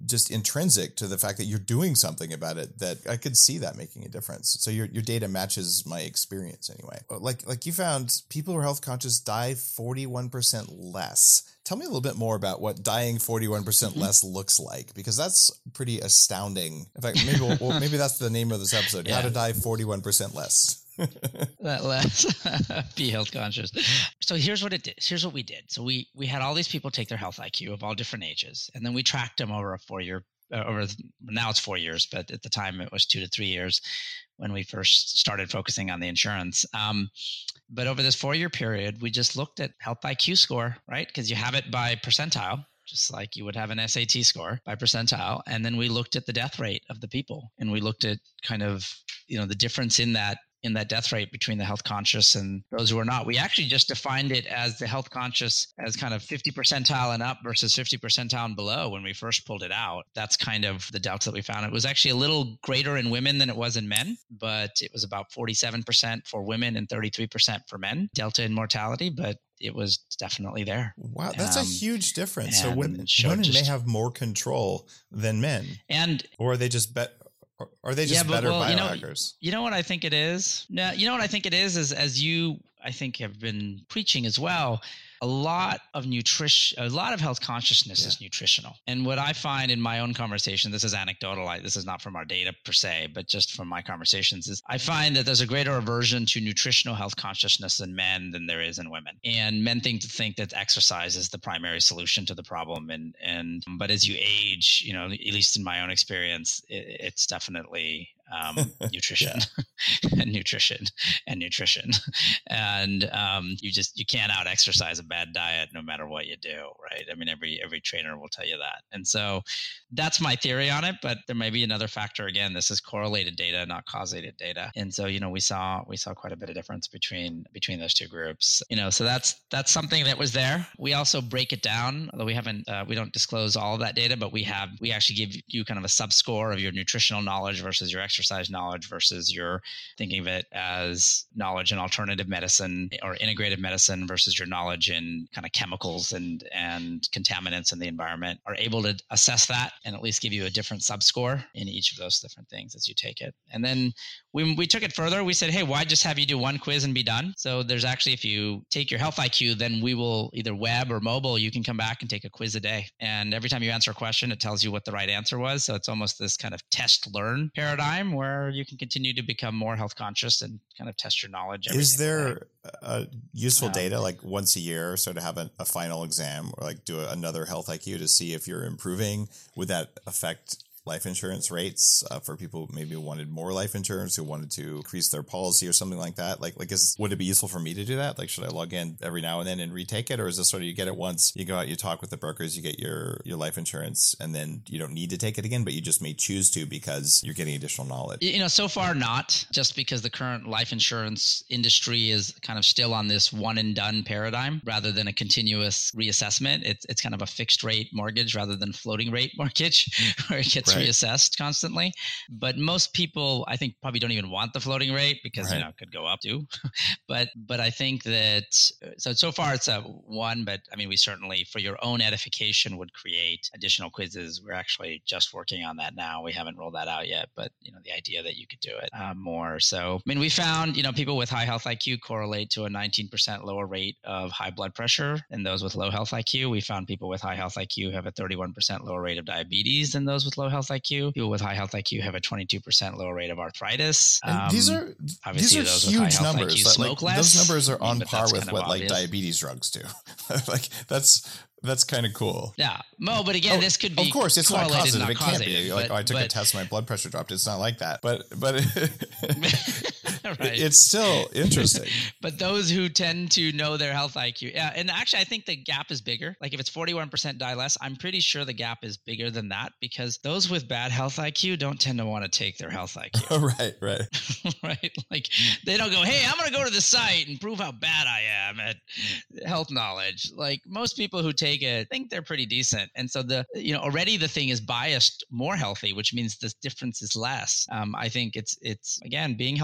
just intrinsic to the fact that you're doing something about it, that I could see that making a difference. So your, your data matches my experience anyway. Like, like you found people who are health conscious die forty-one percent less. Tell me a little bit more about what dying forty-one percent mm-hmm. less looks like, because that's pretty astounding. In fact, maybe we'll, well, maybe that's the name of this episode, yeah. How to die forty-one percent less. That less be health conscious. So here's what it did. Here's what we did. So we we had all these people take their health I Q of all different ages, and then we tracked them over a four year. Uh, over now it's four years, but at the time it was two to three years when we first started focusing on the insurance. Um, but over this four year period, we just looked at health I Q score, right? Because you have it by percentile, just like you would have an S A T score by percentile. And then we looked at the death rate of the people, and we looked at kind of, you know, the difference in that in that death rate between the health conscious and those who are not. We actually just defined it as the health conscious as kind of fifty percentile and up versus fifty percentile and below when we first pulled it out. That's kind of the delta that we found. It was actually a little greater in women than it was in men, but it was about forty-seven percent for women and thirty-three percent for men, delta in mortality, but it was definitely there. Wow, that's um, a huge difference. So women, women just, may have more control than men. And or are they just bet Or are they just yeah, but, better well, biohackers? You know, you know what I think it is? No, you know what I think it is, is as you, I think, have been preaching as well, a lot of nutrition, a lot of health consciousness yeah. is nutritional. And what I find in my own conversation, this is anecdotal, I, this is not from our data per se, but just from my conversations, is I find that there's a greater aversion to nutritional health consciousness in men than there is in women. And men think to think that exercise is the primary solution to the problem. And, and, but as you age, you know, at least in my own experience, it, it's definitely um, nutrition and nutrition and nutrition. And um, you just, you can't out exercise a bad diet no matter what you do, right? I mean, every, every trainer will tell you that. And so that's my theory on it, but there may be another factor. Again, this is correlated data, not causated data. And so, you know, we saw, we saw quite a bit of difference between, between those two groups, you know, so that's, that's something that was there. We also break it down, although we haven't, uh, we don't disclose all of that data, but we have, we actually give you kind of a sub-score of your nutritional knowledge versus your exercise knowledge versus your thinking of it as knowledge in alternative medicine or integrative medicine versus your knowledge in kind of chemicals and, and contaminants in the environment, are able to assess that and at least give you a different sub-score in each of those different things as you take it. And then when we took it further, we said, hey, why just have you do one quiz and be done? So there's actually, if you take your health I Q, then we will either web or mobile, you can come back and take a quiz a day. And every time you answer a question, it tells you what the right answer was. So it's almost this kind of test learn paradigm where you can continue to become more health conscious and kind of test your knowledge. Is there a useful um, data like once a year, so to have a, a final exam or like do a, another health I Q to see if you're improving? Would that affect life insurance rates uh, for people who maybe wanted more life insurance, who wanted to increase their policy or something like that? Like, like is, would it be useful for me to do that? Like, should I log in every now and then and retake it? Or is this sort of, you get it once, you go out, you talk with the brokers, you get your, your life insurance, and then you don't need to take it again, but you just may choose to because you're getting additional knowledge? You know, so far not, just because the current life insurance industry is kind of still on this one and done paradigm rather than a continuous reassessment. It's, it's kind of a fixed rate mortgage rather than floating rate mortgage where it gets right. reassessed constantly. But most people, I think, probably don't even want the floating rate because, right. you know, it could go up too. but, but I think that, so, so far it's a one, but I mean, we certainly, for your own edification, would create additional quizzes. We're actually just working on that now. We haven't rolled that out yet, but, you know, the idea that you could do it uh, more. So, I mean, we found, you know, people with high health I Q correlate to a nineteen percent lower rate of high blood pressure than those with low health I Q. We found people with high health I Q have a thirty-one percent lower rate of diabetes than those with low health I Q. People with high health I Q have a twenty-two percent lower rate of arthritis. And um, these are these are those huge numbers. I Q smoke like, less. Those numbers are on yeah, par with what obvious. like diabetes drugs do. Like that's that's kind of cool. Yeah. Mo, but again, oh, this could be of course it's not causative. Not it can't causative, be. Like but, oh, I took but, a test, my blood pressure dropped. It's not like that. But but right. it's still interesting. But those who tend to know their health I Q, yeah, and actually I think the gap is bigger. Like if it's forty-one percent die less, I'm pretty sure the gap is bigger than that because those with bad health I Q don't tend to want to take their health I Q. right, right. right. Like they don't go, hey, I'm going to go to the site and prove how bad I am at health knowledge. Like most people who take it think they're pretty decent. And so the, you know, already the thing is biased more healthy, which means the difference is less. Um, I think it's, it's again, being health conscious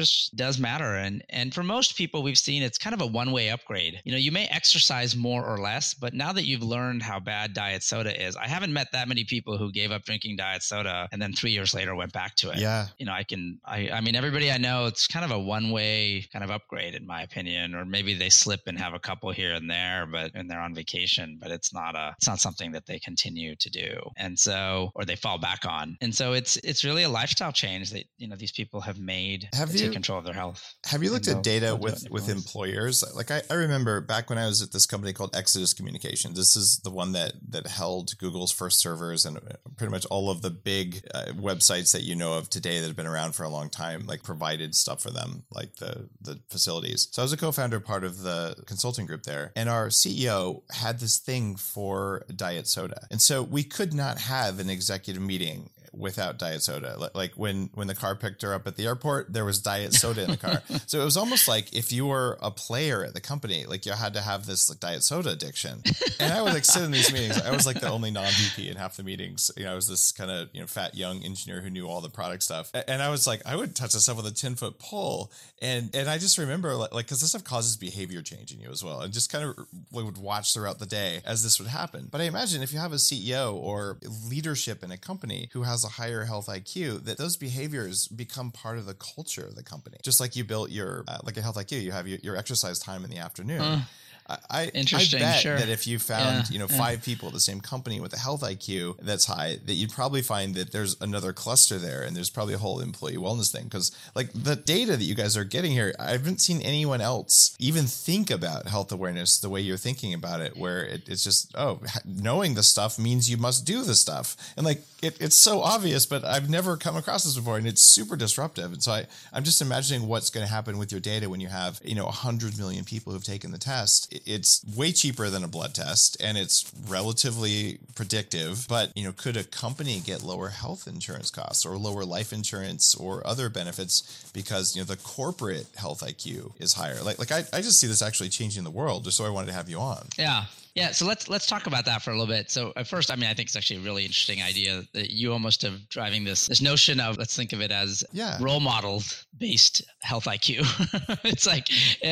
does does matter. And and for most people, we've seen it's kind of a one-way upgrade. You know, you may exercise more or less, but now that you've learned how bad diet soda is, I haven't met that many people who gave up drinking diet soda and then three years later went back to it. Yeah. You know, I can, I, I mean, everybody I know, it's kind of a one-way kind of upgrade in my opinion, or maybe they slip and have a couple here and there, but and they're on vacation, but it's not a, it's not something that they continue to do. And so, or they fall back on. And so it's, it's really a lifestyle change that, you know, these people have made have to you, take control of their health. Have you looked at they'll, data they'll with, with employers? Like I, I remember back when I was at this company called Exodus Communications, this is the one that, that held Google's first servers and pretty much all of the big uh, websites that you know of today that have been around for a long time, like provided stuff for them, like the, the facilities. So I was a co-founder part of the consulting group there, and our C E O had this thing for diet soda. And so we could not have an executive meeting without diet soda. Like when, when the car picked her up at the airport, there was diet soda in the car. So it was almost like if you were a player at the company, like you had to have this like diet soda addiction. And I would like sit in these meetings. I was like the only non-V P in half the meetings. You know, I was this kind of, you know, fat young engineer who knew all the product stuff. And I was like, I would touch this stuff with a ten foot pole. And, and I just remember like, like, cause this stuff causes behavior change in you as well. And just kind of would watch throughout the day as this would happen. But I imagine if you have a C E O or leadership in a company who has a higher health I Q, that those behaviors become part of the culture of the company. Just like you built your, uh, like a health I Q, you have your, your exercise time in the afternoon. Uh. I, Interesting, I bet sure. that if you found, yeah, you know, yeah. five people at the same company with a health I Q that's high, that you'd probably find that there's another cluster there and there's probably a whole employee wellness thing. Because like the data that you guys are getting here, I haven't seen anyone else even think about health awareness the way you're thinking about it, where it, it's just, oh, knowing the stuff means you must do the stuff. And like, it, it's so obvious, but I've never come across this before and it's super disruptive. And so I, I'm just imagining what's going to happen with your data when you have, you know, a hundred million people who've taken the test. It, it's way cheaper than a blood test and it's relatively predictive, but you know, could a company get lower health insurance costs or lower life insurance or other benefits because, you know, the corporate health I Q is higher? Like, like I, I just see this actually changing the world, just so I wanted to have you on. Yeah. Yeah, so let's let's talk about that for a little bit. So at first, I mean, I think it's actually a really interesting idea that you almost have driving this this notion of, let's think of it as yeah. role model based health I Q. It's like,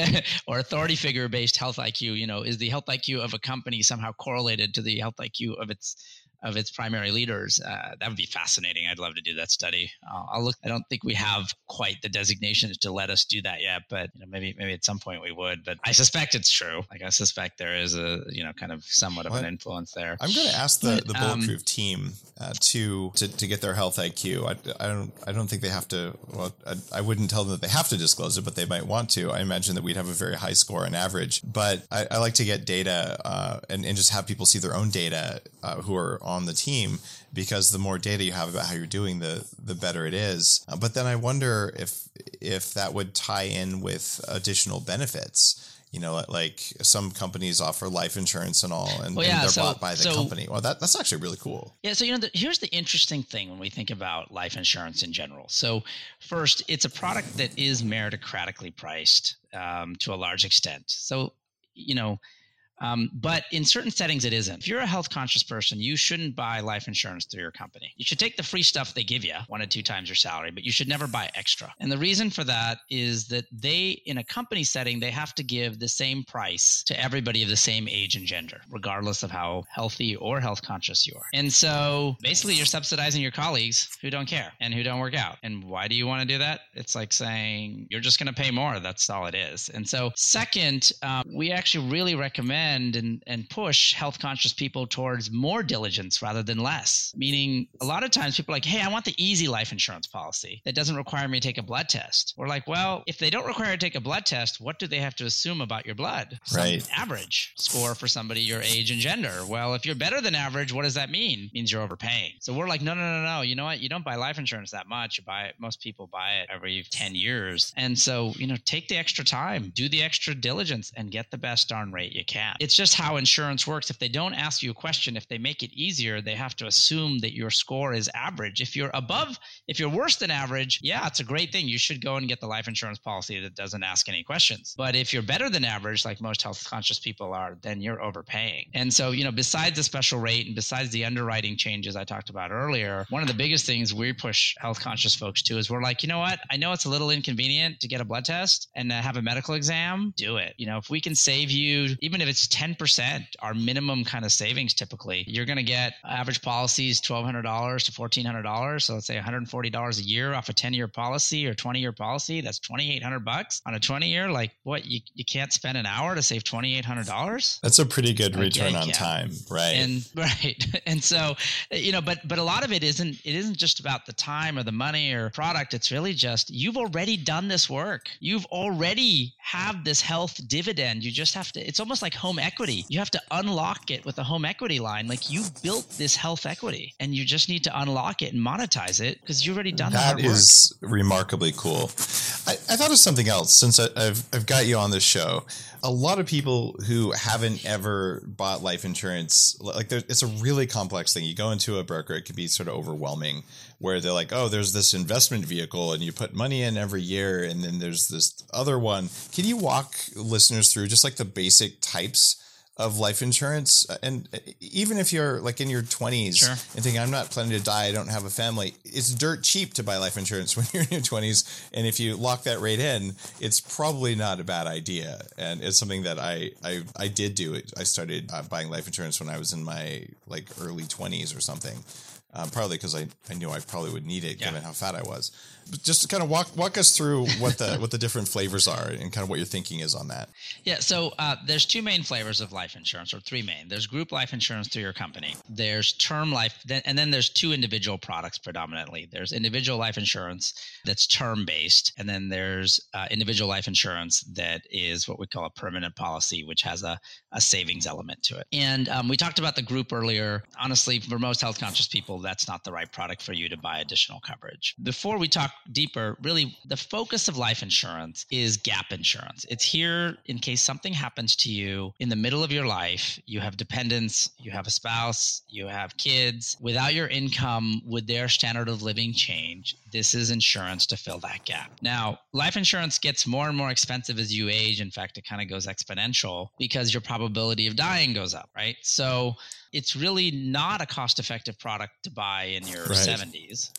or authority figure based health I Q. You know, is the health I Q of a company somehow correlated to the health I Q of its of its primary leaders? Uh, that would be fascinating. I'd love to do that study. Uh, I'll look. I don't think we have quite the designations to let us do that yet, but you know, maybe maybe at some point we would. But I suspect it's true. Like I suspect there is a you know kind of somewhat of what? an influence there. I'm going to ask the, but, the Bulletproof um, team uh, to, to to get their health I Q. I, I don't I don't think they have to. Well, I, I wouldn't tell them that they have to disclose it, but they might want to. I imagine that we'd have a very high score on average. But I, I like to get data uh, and and just have people see their own data uh, who are on the team, because the more data you have about how you're doing, the the better it is. Uh, but then I wonder if if that would tie in with additional benefits. You know, like some companies offer life insurance and all, and, well, yeah, and they're so, bought by the so, company. Well, that, that's actually really cool. Yeah. So, you know, the, here's the interesting thing when we think about life insurance in general. So first, it's a product that is meritocratically priced um, to a large extent. So, you know, Um, but in certain settings, it isn't. If you're a health conscious person, you shouldn't buy life insurance through your company. You should take the free stuff they give you, one to two times your salary, but you should never buy extra. And the reason for that is that they, in a company setting, they have to give the same price to everybody of the same age and gender, regardless of how healthy or health conscious you are. And so basically you're subsidizing your colleagues who don't care and who don't work out. And why do you want to do that? It's like saying you're just going to pay more. That's all it is. And so second, um, we actually really recommend And, and push health conscious people towards more diligence rather than less. Meaning a lot of times people are like, hey, I want the easy life insurance policy that doesn't require me to take a blood test. We're like, well, if they don't require you to take a blood test, what do they have to assume about your blood? Some right. average score for somebody your age and gender. Well, if you're better than average, what does that mean? It means you're overpaying. So we're like, no, no, no, no. You know what? You don't buy life insurance that much. You buy it. Most people buy it every ten years. And so, you know, take the extra time, do the extra diligence and get the best darn rate you can. It's just how insurance works. If they don't ask you a question, if they make it easier, they have to assume that your score is average. If you're above, if you're worse than average, yeah, it's a great thing. You should go and get the life insurance policy that doesn't ask any questions. But if you're better than average, like most health conscious people are, then you're overpaying. And so, you know, besides the special rate and besides the underwriting changes I talked about earlier, one of the biggest things we push health conscious folks to is we're like, you know what? I know it's a little inconvenient to get a blood test and uh, have a medical exam. Do it. You know, if we can save you, even if it's ten percent, our minimum kind of savings typically, you're going to get average policies twelve hundred dollars to fourteen hundred dollars. So let's say one hundred forty dollars a year off a ten-year policy or twenty-year policy. That's twenty-eight hundred bucks on a twenty-year. Like what? You, you can't spend an hour to save twenty-eight hundred dollars? That's a pretty good Like, return yeah, on yeah. time, right? And right. And so, you know, but but a lot of it isn't it isn't just about the time or the money or product. It's really just you've already done this work. You've already have this health dividend. You just have to, it's almost like home equity. You have to unlock it with a home equity line. Like you built this health equity and you just need to unlock it and monetize it because you've already done the hard That work. is remarkably cool. I, I thought of something else since I, I've I've got you on this show. A lot of people who haven't ever bought life insurance, like there, it's a really complex thing. You go into a broker, it can be sort of overwhelming where they're like, oh, there's this investment vehicle and you put money in every year. And then there's this other one. Can you walk listeners through just like the basic types of life insurance? And even if you're like in your twenties Sure. and thinking, I'm not planning to die, I don't have a family, it's dirt cheap to buy life insurance when you're in your twenties. And if you lock that rate in, it's probably not a bad idea. And it's something that I I, I did do. I started uh, buying life insurance when I was in my like early twenties or something. Um, partly because I, I knew I probably would need it, Yeah. given how fat I was. But just to kind of walk walk us through what the what the different flavors are and kind of what your thinking is on that. Yeah, so uh, there's two main flavors of life insurance, or three main. There's group life insurance through your company. There's term life, then, and then there's two individual products predominantly. There's individual life insurance that's term-based, and then there's uh, individual life insurance that is what we call a permanent policy, which has a, a savings element to it. And um, we talked about the group earlier. Honestly, for most health-conscious people, that's not the right product for you to buy additional coverage. Before we talk deeper, really, the focus of life insurance is gap insurance. It's here in case something happens to you in the middle of your life. You have dependents, you have a spouse, you have kids. Without your income, would their standard of living change? This is insurance to fill that gap. Now, life insurance gets more and more expensive as you age. In fact, it kind of goes exponential because your probability of dying goes up, right? So it's really not a cost-effective product to buy in your Right. seventies.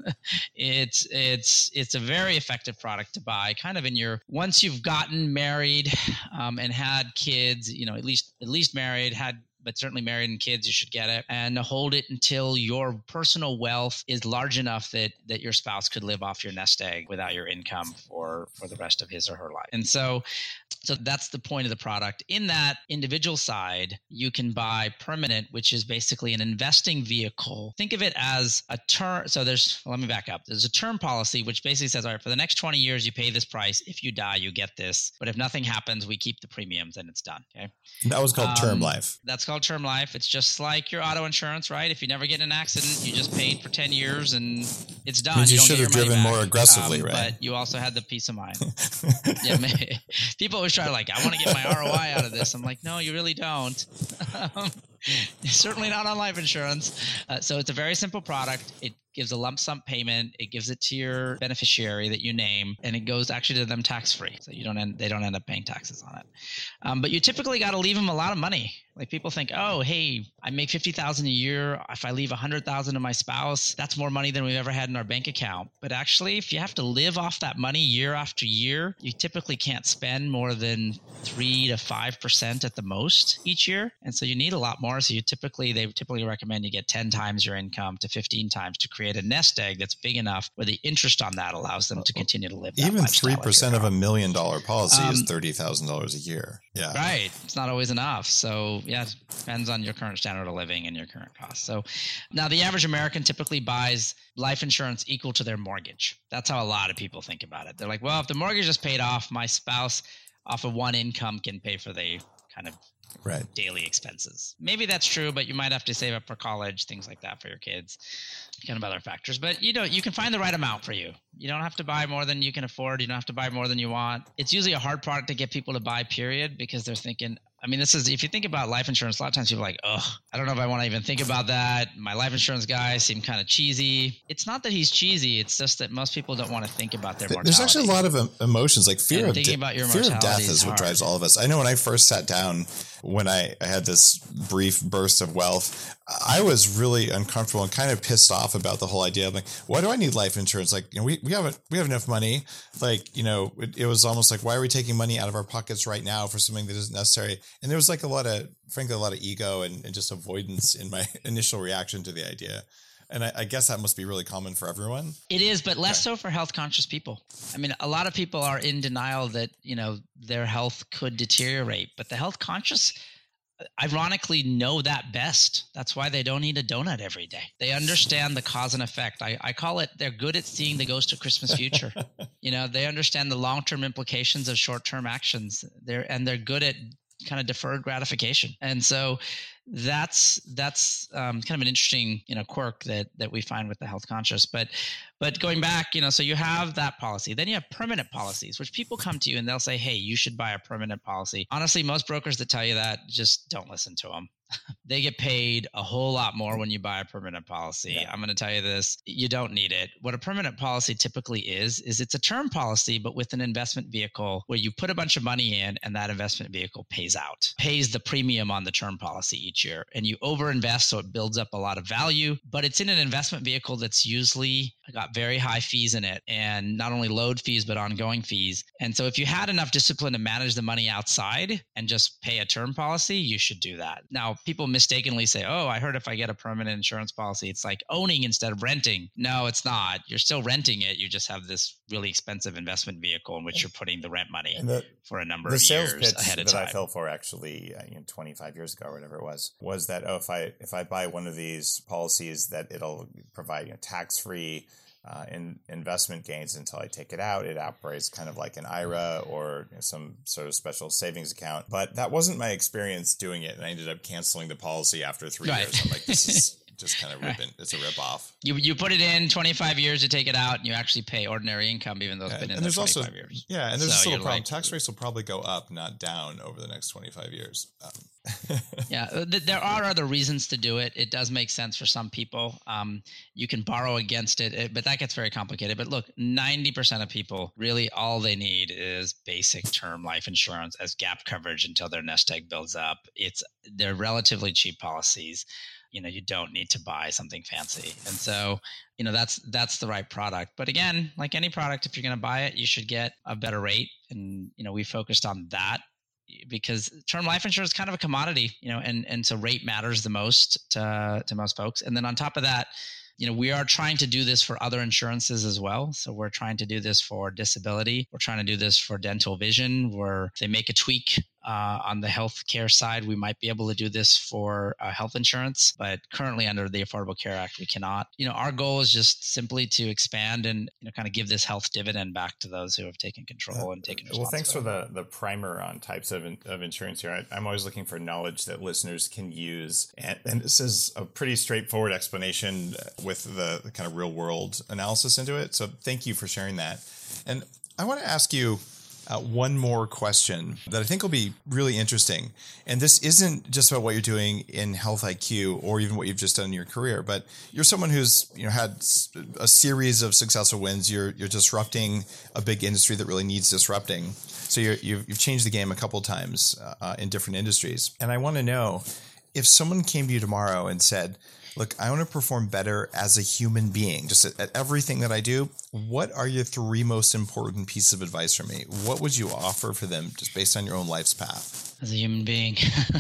it's it's it's a very effective product to buy kind of in your once you've gotten married um, and had kids, you know, at least at least married, had but certainly married and kids, you should get it and hold it until your personal wealth is large enough that that your spouse could live off your nest egg without your income for for the rest of his or her life. And so so that's the point of the product. In that individual side, you can buy permanent, which is basically an investing vehicle. Think of it as a term. So there's, well, let me back up. There's a term policy, which basically says, all right, for the next twenty years, you pay this price. If you die, you get this. But if nothing happens, we keep the premiums and it's done. Okay. That was called term Um, life. That's called term life. It's just like your auto insurance, right? If you never get in an accident, you just paid for ten years and it's done. Means you don't should get have your money driven back. more aggressively, Um, right? But you also had the peace of mind. Yeah, maybe. People always try like, I want to get my R O I out of this. I'm like, no, you really don't. Um, certainly not on life insurance. Uh, so it's a very simple product. It gives a lump sum payment. It gives it to your beneficiary that you name, and it goes actually to them tax free. So you don't end, they don't end up paying taxes on it. Um, but you typically got to leave them a lot of money. Like people think, oh, hey, I make fifty thousand a year. If I leave a hundred thousand to my spouse, that's more money than we've ever had in our bank account. But actually, if you have to live off that money year after year, you typically can't spend more than three to five percent at the most each year. And so you need a lot more. So you typically, they typically recommend you get ten times your income to fifteen times to create a nest egg that's big enough where the interest on that allows them to continue to live that Even lifestyle three percent as of you're a million dollar policy is Um, thirty thousand dollars a year. Yeah. Right. It's not always enough. So yeah, it depends on your current standard of living and your current costs. So now the average American typically buys life insurance equal to their mortgage. That's how a lot of people think about it. They're like, well, if the mortgage is paid off, my spouse off of one income can pay for the kind of Right. daily expenses. Maybe that's true, but you might have to save up for college, things like that for your kids, kind of other factors. But you know, you can find the right amount for you. You don't have to buy more than you can afford. You don't have to buy more than you want. It's usually a hard product to get people to buy, period, because they're thinking, I mean, this is, if you think about life insurance, a lot of times people are like, oh, I don't know if I want to even think about that. My life insurance guy seemed kind of cheesy. It's not that he's cheesy. It's just that most people don't want to think about their mortality. There's actually a lot of emotions, like fear, of, thinking de- about your fear of death is, is what hard. drives all of us. I know when I first sat down, when I, I had this brief burst of wealth, I was really uncomfortable and kind of pissed off about the whole idea of like, why do I need life insurance? Like, you know, we, we have we have enough money. Like, you know, it, it was almost like, why are we taking money out of our pockets right now for something that isn't necessary? And there was like a lot of, frankly, a lot of ego and, and just avoidance in my initial reaction to the idea. And I, I guess that must be really common for everyone. It is, but less so for health conscious people. I mean, a lot of people are in denial that, you know, their health could deteriorate, but the health conscious ironically know that best. That's why they don't eat a donut every day. They understand the cause and effect. I, I call it, they're good at seeing the ghost of Christmas future. You know, they understand the long-term implications of short-term actions. They're, and they're good at kind of deferred gratification. And so that's that's um, kind of an interesting, you know, quirk that that we find with the health conscious. But but going back, you know, so you have that policy. Then you have permanent policies, which people come to you and they'll say, hey, you should buy a permanent policy. Honestly, most brokers that tell you that, just don't listen to them. They get paid a whole lot more when you buy a permanent policy. Yeah. I'm going to tell you this, you don't need it. What a permanent policy typically is, is it's a term policy, but with an investment vehicle where you put a bunch of money in and that investment vehicle pays out, pays the premium on the term policy each year. And you overinvest, so it builds up a lot of value, but it's in an investment vehicle that's usually got very high fees in it, and not only load fees, but ongoing fees. And so if you had enough discipline to manage the money outside and just pay a term policy, you should do that. Now, people mistakenly say, oh, I heard if I get a permanent insurance policy, it's like owning instead of renting. No, it's not. You're still renting it. You just have this really expensive investment vehicle in which you're putting the rent money the, for a number of years ahead of time. The sales pitch that I fell for actually uh, you know, twenty-five years ago or whatever it was, was that, oh, if I if I buy one of these policies, that it'll provide you know, tax-free Uh, in investment gains until I take it out. It operates kind of like an I R A or you know, some sort of special savings account. But that wasn't my experience doing it. And I ended up canceling the policy after three right. years. I'm like, this is just kind of ripping. It's a rip off. You you put it in twenty-five years to take it out, and you actually pay ordinary income, even though it's yeah, been in and there there's twenty-five also, years. Yeah, and there's so this little problem. Like, tax rates will probably go up, not down, over the next twenty-five years. Um. yeah, th- there are other reasons to do it. It does make sense for some people. Um, you can borrow against it, it, but that gets very complicated. But look, ninety percent of people, really all they need is basic term life insurance as gap coverage until their nest egg builds up. It's they're relatively cheap policies. You know, you don't need to buy something fancy. And so, you know, that's that's the right product. But again, like any product, if you're going to buy it, you should get a better rate. And, you know, we focused on that because term life insurance is kind of a commodity, you know, and, and so rate matters the most to, to most folks. And then on top of that, you know, we are trying to do this for other insurances as well. So we're trying to do this for disability. We're trying to do this for dental vision, where if they make a tweak uh, on the healthcare side, we might be able to do this for uh, health insurance. But currently under the Affordable Care Act, we cannot. You know, our goal is just simply to expand and, you know, kind of give this health dividend back to those who have taken control and taken responsibility. Well, thanks for the, the primer on types of, of insurance here. I, I'm always looking for knowledge that listeners can use. And, and this is a pretty straightforward explanation with the, the kind of real world analysis into it. So thank you for sharing that. And I want to ask you uh, one more question that I think will be really interesting. And this isn't just about what you're doing in Health I Q or even what you've just done in your career, but you're someone who's, you know, had a series of successful wins. You're you're disrupting a big industry that really needs disrupting. So you're, you've you've changed the game a couple of times uh, in different industries. And I want to know, if someone came to you tomorrow and said, look, I want to perform better as a human being, just at, at everything that I do, what are your three most important pieces of advice for me? What would you offer for them just based on your own life's path? As a human being.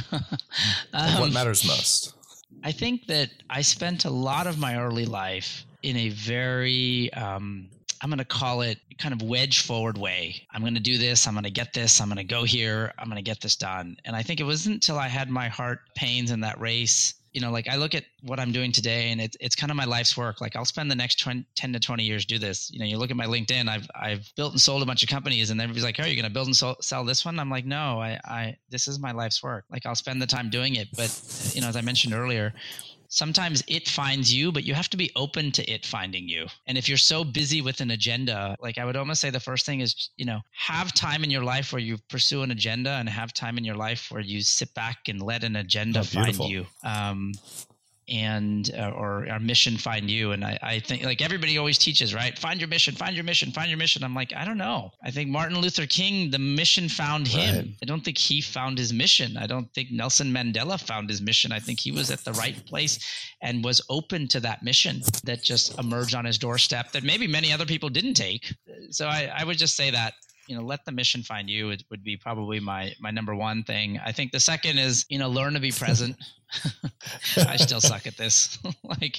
um, what matters most? I think that I spent a lot of my early life in a very, um, I'm going to call it kind of wedge forward way. I'm going to do this. I'm going to get this. I'm going to go here. I'm going to get this done. And I think it wasn't until I had my heart pains in that race. You know, like I look at what I'm doing today and it's, it's kind of my life's work. Like I'll spend the next twenty, ten to twenty years do this. You know, you look at my LinkedIn, I've, I've built and sold a bunch of companies and everybody's like, oh, you're going to build and so- sell this one? I'm like, no, I, I, this is my life's work. Like I'll spend the time doing it. But, you know, as I mentioned earlier, sometimes it finds you, but you have to be open to it finding you. And if you're so busy with an agenda, like I would almost say the first thing is, you know, have time in your life where you pursue an agenda, and have time in your life where you sit back and let an agenda oh, find you. Um, and uh, or our mission find you. And I, I think like everybody always teaches, right? Find your mission, find your mission, find your mission. I'm like, I don't know. I think Martin Luther King, the mission found him. Right. I don't think he found his mission. I don't think Nelson Mandela found his mission. I think he was at the right place and was open to that mission that just emerged on his doorstep that maybe many other people didn't take. So I, I would just say that, you know, let the mission find you. It would be probably my, my number one thing. I think the second is, you know, learn to be present. I still suck at this. Like,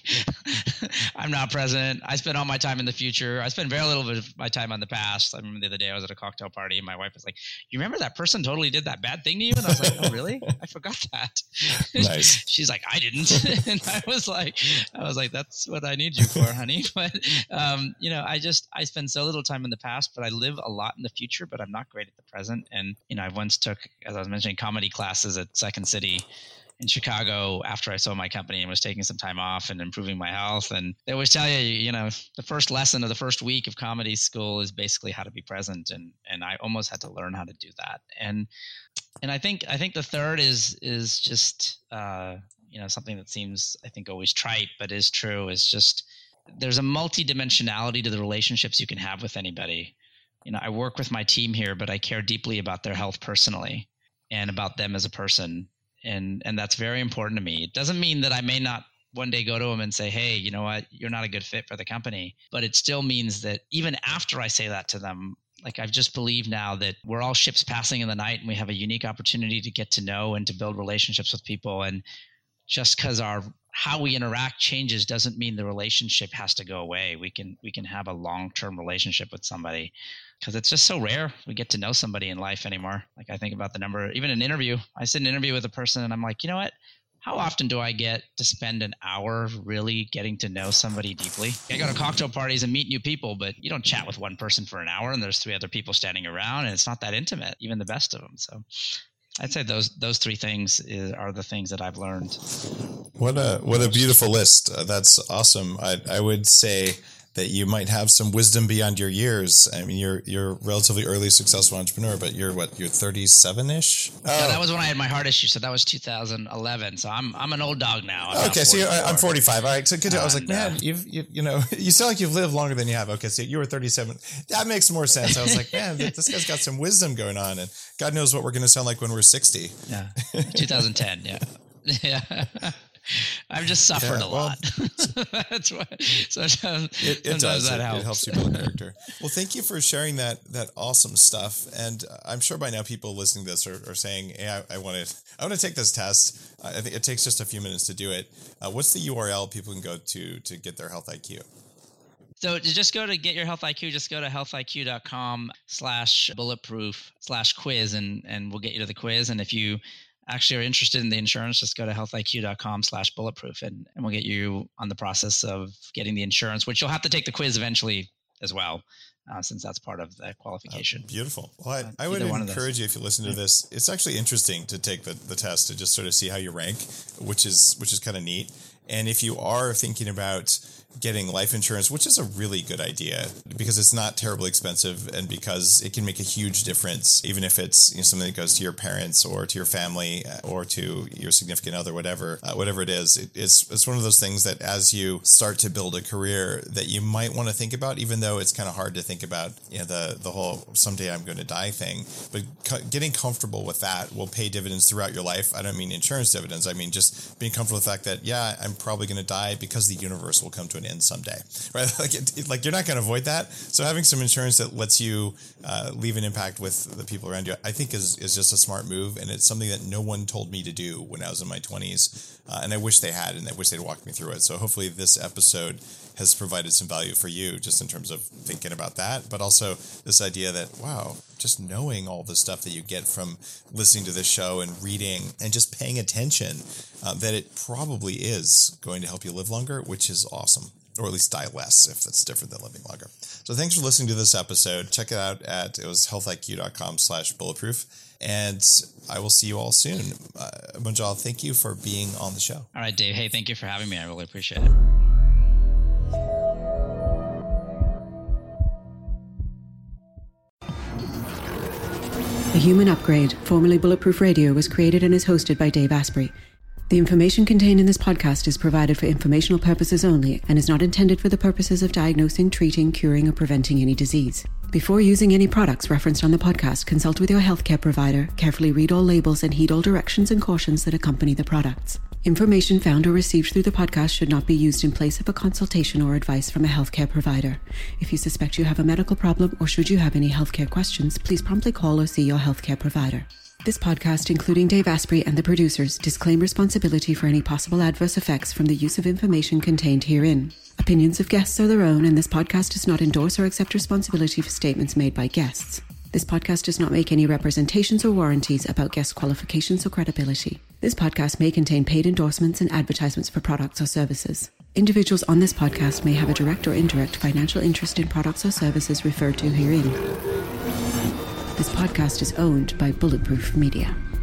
I'm not present. I spend all my time in the future. I spend very little bit of my time on the past. I remember the other day I was at a cocktail party and my wife was like, you remember that person totally did that bad thing to you? And I was like, oh, really? I forgot that. Nice. She's like, I didn't. And I was like, I was like, that's what I need you for, honey. But, um, you know, I just, I spend so little time in the past, but I live a lot in the future, but I'm not great at the present. And, you know, I once took, as I was mentioning, comedy classes at Second City in Chicago after I sold my company and was taking some time off and improving my health. And they always tell you, you know, the first lesson of the first week of comedy school is basically how to be present. And, and I almost had to learn how to do that. And, and I think, I think the third is, is just, uh, you know, something that seems, I think, always trite, but is true, is just, there's a multidimensionality to the relationships you can have with anybody. You know, I work with my team here, but I care deeply about their health personally and about them as a person. And and that's very important to me. It doesn't mean that I may not one day go to them and say, hey, you know what, you're not a good fit for the company. But it still means that even after I say that to them, like I've just believed now that we're all ships passing in the night and we have a unique opportunity to get to know and to build relationships with people. And just because our how we interact changes doesn't mean the relationship has to go away. We can we can have a long-term relationship with somebody, because it's just so rare we get to know somebody in life anymore. Like I think about the number, even an interview. I sit in an interview with a person and I'm like, you know what? How often do I get to spend an hour really getting to know somebody deeply? I go to cocktail parties and meet new people, but you don't chat with one person for an hour and there's three other people standing around and it's not that intimate, even the best of them. So I'd say those those three things is, are the things that I've learned. What a what a beautiful list. Uh, that's awesome. I I would say that you might have some wisdom beyond your years. I mean, you're you're a relatively early successful entrepreneur, but you're what, you're thirty-seven-ish? Oh. Yeah, that was when I had my heart issue. So that was two thousand eleven. So I'm I'm an old dog now. I'm okay, so you're, I'm forty-five. All right, so good. I was like, man, you've you, you know, you sound like you've lived longer than you have. Okay, so you were thirty-seven. That makes more sense. I was like, man, this guy's got some wisdom going on, and God knows what we're going to sound like when we're sixty. Yeah, twenty ten. Yeah, yeah. I've just suffered yeah, a well, lot. That's why. Sometimes, it, it sometimes does. that it, helps. It helps you build character. Well, thank you for sharing that that awesome stuff. And I'm sure by now people listening to this are, are saying, "Hey, I, I want to I want to take this test." I think it takes just a few minutes to do it. Uh, what's the U R L people can go to to get their Health I Q? So to just go to get your Health I Q, just go to healthiq.com slash bulletproof slash quiz, and and we'll get you to the quiz. And if you actually are interested in the insurance, just go to healthiq.com slash bulletproof and, and we'll get you on the process of getting the insurance, which you'll have to take the quiz eventually as well, uh, since that's part of the qualification. Oh, beautiful. Well, I, uh, I would encourage you, if you listen to this, it's actually interesting to take the, the test to just sort of see how you rank, which is which is kind of neat. And if you are thinking about getting life insurance, which is a really good idea because it's not terribly expensive and because it can make a huge difference, even if it's, you know, something that goes to your parents or to your family or to your significant other, whatever, uh, whatever it is. It, it's it's one of those things that as you start to build a career that you might want to think about, even though it's kind of hard to think about, you know, the the whole someday I'm going to die thing. But co- getting comfortable with that will pay dividends throughout your life. I don't mean insurance dividends. I mean just being comfortable with the fact that, yeah, I'm probably going to die because the universe will come to an end someday, right? Like, it, it, like you're not going to avoid that. So having some insurance that lets you uh, leave an impact with the people around you, I think is is just a smart move, and it's something that no one told me to do when I was in my twenties, uh, and I wish they had, and I wish they'd walked me through it. So hopefully this episode has provided some value for you, just in terms of thinking about that, but also this idea that, wow, just knowing all the stuff that you get from listening to this show and reading and just paying attention, uh, that it probably is going to help you live longer, which is awesome. or at least die less if that's different than living longer. So thanks for listening to this episode. Check it out at, it was healthiq.com slash bulletproof. And I will see you all soon. Uh, Munjal, thank you for being on the show. All right, Dave. Hey, thank you for having me. I really appreciate it. The Human Upgrade, formerly Bulletproof Radio, was created and is hosted by Dave Asprey. The information contained in this podcast is provided for informational purposes only and is not intended for the purposes of diagnosing, treating, curing, or preventing any disease. Before using any products referenced on the podcast, consult with your healthcare provider, carefully read all labels, and heed all directions and cautions that accompany the products. Information found or received through the podcast should not be used in place of a consultation or advice from a healthcare provider. If you suspect you have a medical problem or should you have any healthcare questions, please promptly call or see your healthcare provider. This podcast, including Dave Asprey and the producers, disclaim responsibility for any possible adverse effects from the use of information contained herein. Opinions of guests are their own, and this podcast does not endorse or accept responsibility for statements made by guests. This podcast does not make any representations or warranties about guest qualifications or credibility. This podcast may contain paid endorsements and advertisements for products or services. Individuals on this podcast may have a direct or indirect financial interest in products or services referred to herein. This podcast is owned by Bulletproof Media.